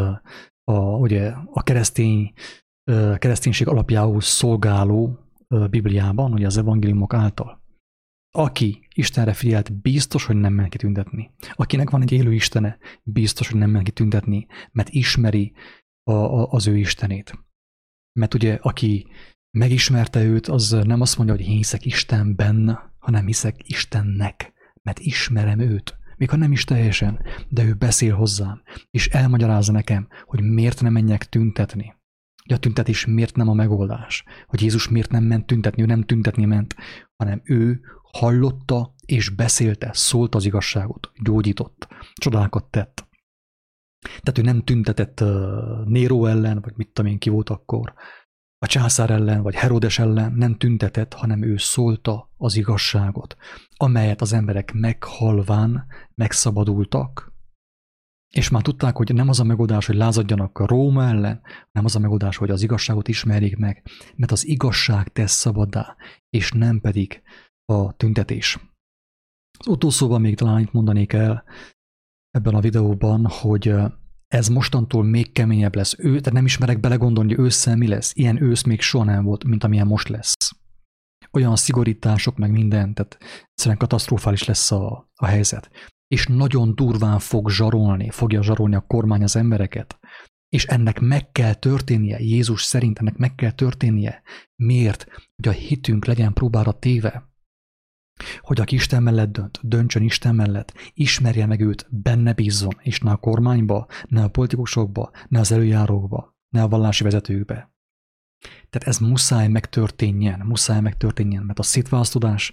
Speaker 1: a kereszténység alapjául szolgáló Bibliában, ugye az evangéliumok által. Aki Istenre figyelt, biztos, hogy nem ment ki tüntetni. Akinek van egy élő Istene, biztos, hogy nem ment ki tüntetni, mert ismeri az ő Istenét. Mert ugye, aki megismerte őt, az nem azt mondja, hogy hiszek Istenben, hanem hiszek Istennek, mert ismerem őt. Még ha nem is teljesen, de ő beszél hozzám, és elmagyarázza nekem, hogy miért nem menjek tüntetni. Hogy a tüntetés miért nem a megoldás. Hogy Jézus miért nem ment tüntetni, ő nem tüntetni ment, hanem ő hallotta és beszélte, szólt az igazságot, gyógyított, csodákat tett. Tehát ő nem tüntetett Néró ellen, vagy mit tudom én, ki volt akkor, a császár ellen, vagy Heródes ellen nem tüntetett, hanem ő szólta az igazságot, amelyet az emberek meghalván megszabadultak, és már tudták, hogy nem az a megoldás, hogy lázadjanak a Róma ellen, hanem az a megoldás, hogy az igazságot ismerjék meg, mert az igazság tesz szabaddá, és nem pedig a tüntetés. Az utolsóban még talán itt mondanék el ebben a videóban, hogy ez mostantól még keményebb lesz. Tehát nem ismerek belegondolni, hogy ősszel mi lesz. Ilyen ősz még soha nem volt, mint amilyen most lesz. Olyan szigorítások, meg minden, tehát egyszerűen katasztrofális lesz a helyzet. És nagyon durván fogja zsarolni a kormány az embereket. És ennek meg kell történnie, Jézus szerint ennek meg kell történnie. Miért? Hogy a hitünk legyen próbára téve. Hogy aki Isten mellett döntsön Isten mellett, ismerje meg őt, benne bízzon, és ne a kormányba, ne a politikusokba, ne az előjárókba, ne a vallási vezetőkbe. Tehát ez muszáj megtörténjen, mert a szétválasztódás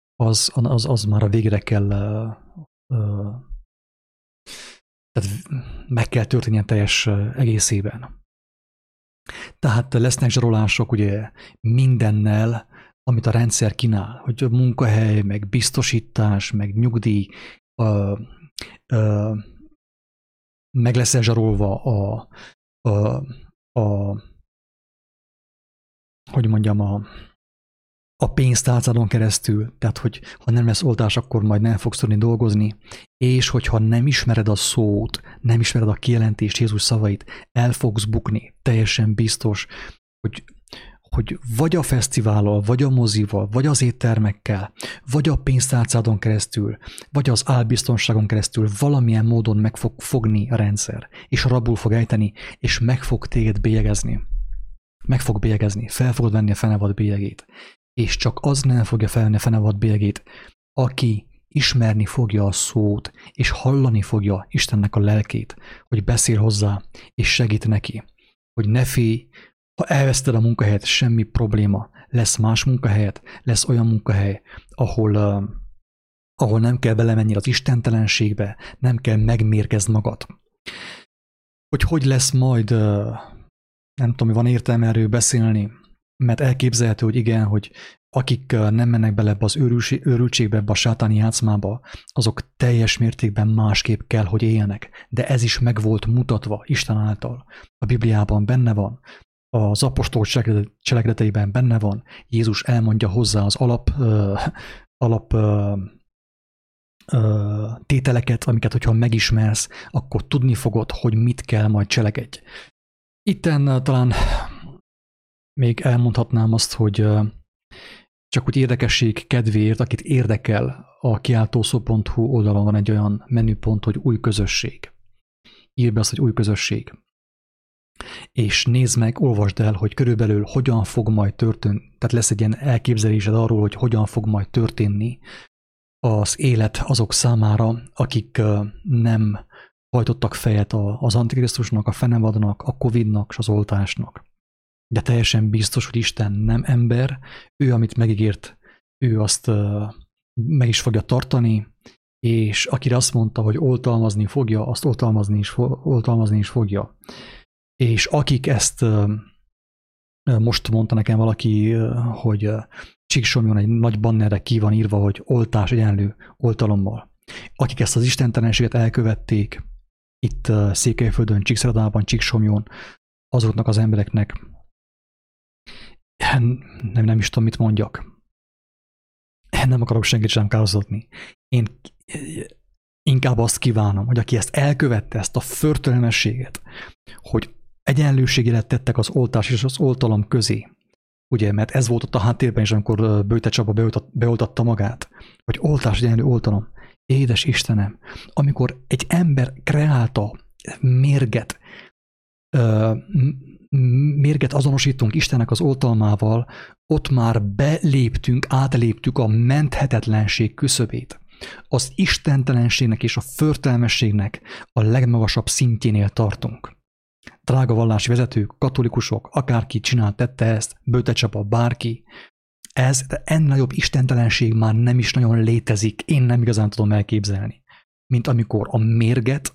Speaker 1: az már a végre kell, tehát meg kell történjen teljes egészében. Tehát lesznek zsarolások ugye mindennel, amit a rendszer kínál, hogy munkahely, meg biztosítás, meg nyugdíj, meg lesz zsarolva a pénztárcádon keresztül, tehát hogy ha nem lesz oltás, akkor majd nem fogsz tudni dolgozni, és hogyha nem ismered a szót, nem ismered a kijelentést, Jézus szavait, el fogsz bukni, teljesen biztos, hogy vagy a fesztivállal, vagy a mozival, vagy az éttermekkel, vagy a pénztárcádon keresztül, vagy az álbiztonságon keresztül valamilyen módon meg fog fogni a rendszer, és rabul fog ejteni, és meg fog téged bélyegezni. Meg fog bélyegezni, fel fogod venni a fenevad bélyegét. És csak az nem fogja felvenni a fenevad bélyegét, aki ismerni fogja a szót, és hallani fogja Istennek a lelkét, hogy beszél hozzá, és segít neki. Hogy ne félj, ha elveszted a munkahelyet, semmi probléma. Lesz más munkahelyet, lesz olyan munkahely, ahol nem kell belemenni az istentelenségbe, nem kell megmérgezni magad. Hogy lesz majd, nem tudom, hogy van értelme erről beszélni, mert elképzelhető, hogy igen, hogy akik nem mennek bele ebbe az őrültségbe, ebbe a sátáni játszmába, azok teljes mértékben másképp kell, hogy éljenek. De ez is meg volt mutatva Isten által. A Bibliában benne van, az apostol cselekedeteiben benne van, Jézus elmondja hozzá az alap tételeket, amiket, hogyha megismersz, akkor tudni fogod, hogy mit kell majd cselekedj. Itten talán még elmondhatnám azt, hogy Csak úgy érdekesség kedvéért, akit érdekel, a kiáltószó.hu oldalon van egy olyan menüpont, hogy új közösség. Írd be azt, hogy új közösség. És nézd meg, olvasd el, hogy körülbelül hogyan fog majd történni, tehát lesz egy ilyen elképzelésed arról, hogy hogyan fog majd történni az élet azok számára, akik nem hajtottak fejet az Antikrisztusnak, a fenevadnak, a Covid-nak és az oltásnak. De teljesen biztos, hogy Isten nem ember, ő, amit megígért, ő azt meg is fogja tartani, és akire azt mondta, hogy oltalmazni fogja, azt oltalmazni is fogja. És akik ezt most mondta nekem valaki, hogy Csíksomjon egy nagy bannerre ki van írva, hogy oltás egyenlő oltalommal. Akik ezt az istentelenséget elkövették, itt Székelyföldön, Csíkszeredában, Csíksomjon, azoknak az embereknek nem is tudom, mit mondjak. Nem akarok senkit sem károztatni. Én inkább azt kívánom, hogy aki ezt elkövette, ezt a förtelmességet, hogy egyenlőségjelet tettek az oltás és az oltalom közé, ugye, mert ez volt ott a háttérben is, amikor Böjte Csaba beoltatta magát, hogy oltás egyenlő oltalom. Édes Istenem, amikor egy ember kreálta mérget azonosítunk Istennek az oltalmával, ott már átléptük a menthetetlenség küszöbét. Az istentelenségnek és a förtelmességnek a legmagasabb szintjénél tartunk. Drága vallási vezetők, katolikusok, akárki tette ezt, Böjte Csaba, bárki, de ennél nagyobb istentelenség már nem is nagyon létezik, én nem igazán tudom elképzelni, mint amikor a mérget,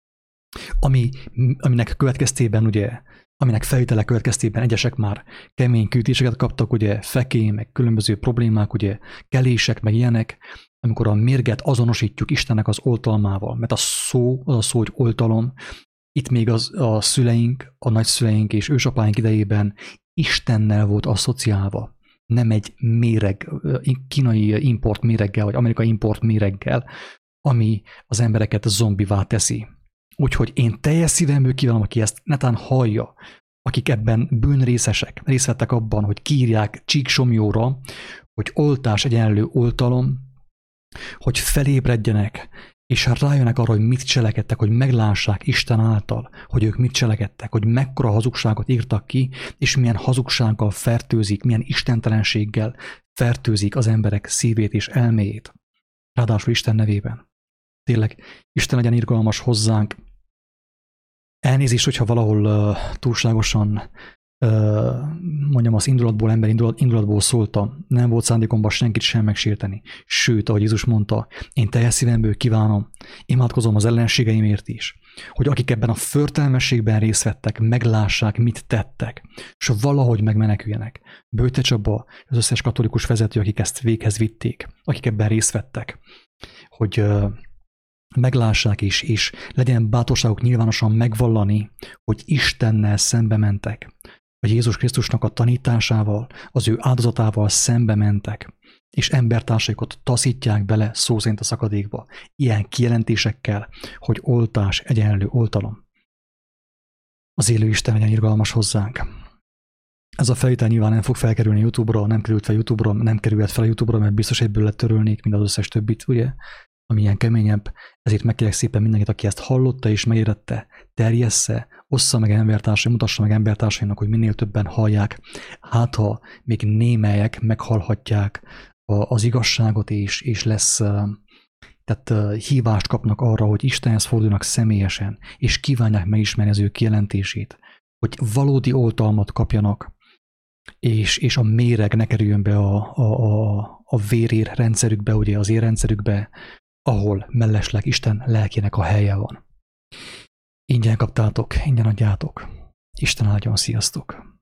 Speaker 1: aminek következtében ugye, aminek felvétele következtében egyesek már kemény küldéseket kaptak, ugye fekély, meg különböző problémák, ugye kelések, meg ilyenek, amikor a mérget azonosítjuk Istennek az oltalmával, mert az a szó, hogy oltalom, itt még a szüleink, a nagyszüleink és ősapáink idejében Istennel volt asszociálva, nem egy méreg, kínai import méreggel, vagy amerikai import méreggel, ami az embereket zombivá teszi. Úgyhogy én teljes szívemből kívánom, aki ezt netán hallja, akik ebben bűnrészesek, részt vettek abban, hogy kiírják Csíksomjóra, hogy oltás egyenlő oltalom, hogy felébredjenek, és rájönnek arra, hogy mit cselekedtek, hogy meglássák Isten által, hogy ők mit cselekedtek, hogy mekkora hazugságot írtak ki, és milyen hazugsággal fertőzik, milyen istentelenséggel fertőzik az emberek szívét és elméjét. Ráadásul Isten nevében. Tényleg, Isten legyen irgalmas hozzánk. Elnézést, hogyha valahol túlságosan mondjam, az emberi indulatból szóltam. Nem volt szándékomban senkit sem megsérteni. Sőt, ahogy Jézus mondta, én teljes szívemből kívánom, imádkozom az ellenségeimért is, hogy akik ebben a förtelmességben részt vettek, meglássák, mit tettek, és valahogy megmeneküljenek. Böjte Csaba, az összes katolikus vezető, akik ezt véghez vitték, akik ebben részt vettek, hogy meglássák is, és legyen bátorságuk nyilvánosan megvallani, hogy Istennel szembe mentek, hogy Jézus Krisztusnak a tanításával, az ő áldozatával szembe mentek, és embertársaikat taszítják bele szó szerint a szakadékba, ilyen kijelentésekkel, hogy oltás egyenlő oltalom. Az élő Isten legyen irgalmas hozzánk. Ez a felvétel nyilván nem fog felkerülni YouTube-ra, nem került fel YouTube-ra, nem kerülhet fel a YouTube-ra, mert biztos egyből letörölnék, mint az összes többit, ugye? Ami ilyen keményebb, ezért megkérek szépen mindenkit, aki ezt hallotta és megérette, terjessze, ossza meg embertársai, mutassa meg embertársainak, hogy minél többen hallják. Hát ha még némelyek meghallhatják az igazságot, és lesz, tehát hívást kapnak arra, hogy Istenhez fordulnak személyesen, és kívánják megismerni az ő kijelentését, hogy valódi oltalmat kapjanak, és a méreg ne kerüljön be a vérér rendszerükbe, ugye az érrendszerükbe, ahol mellesleg Isten lelkének a helye van. Ingyen kaptátok, ingyen adjátok. Isten áldjon, sziasztok!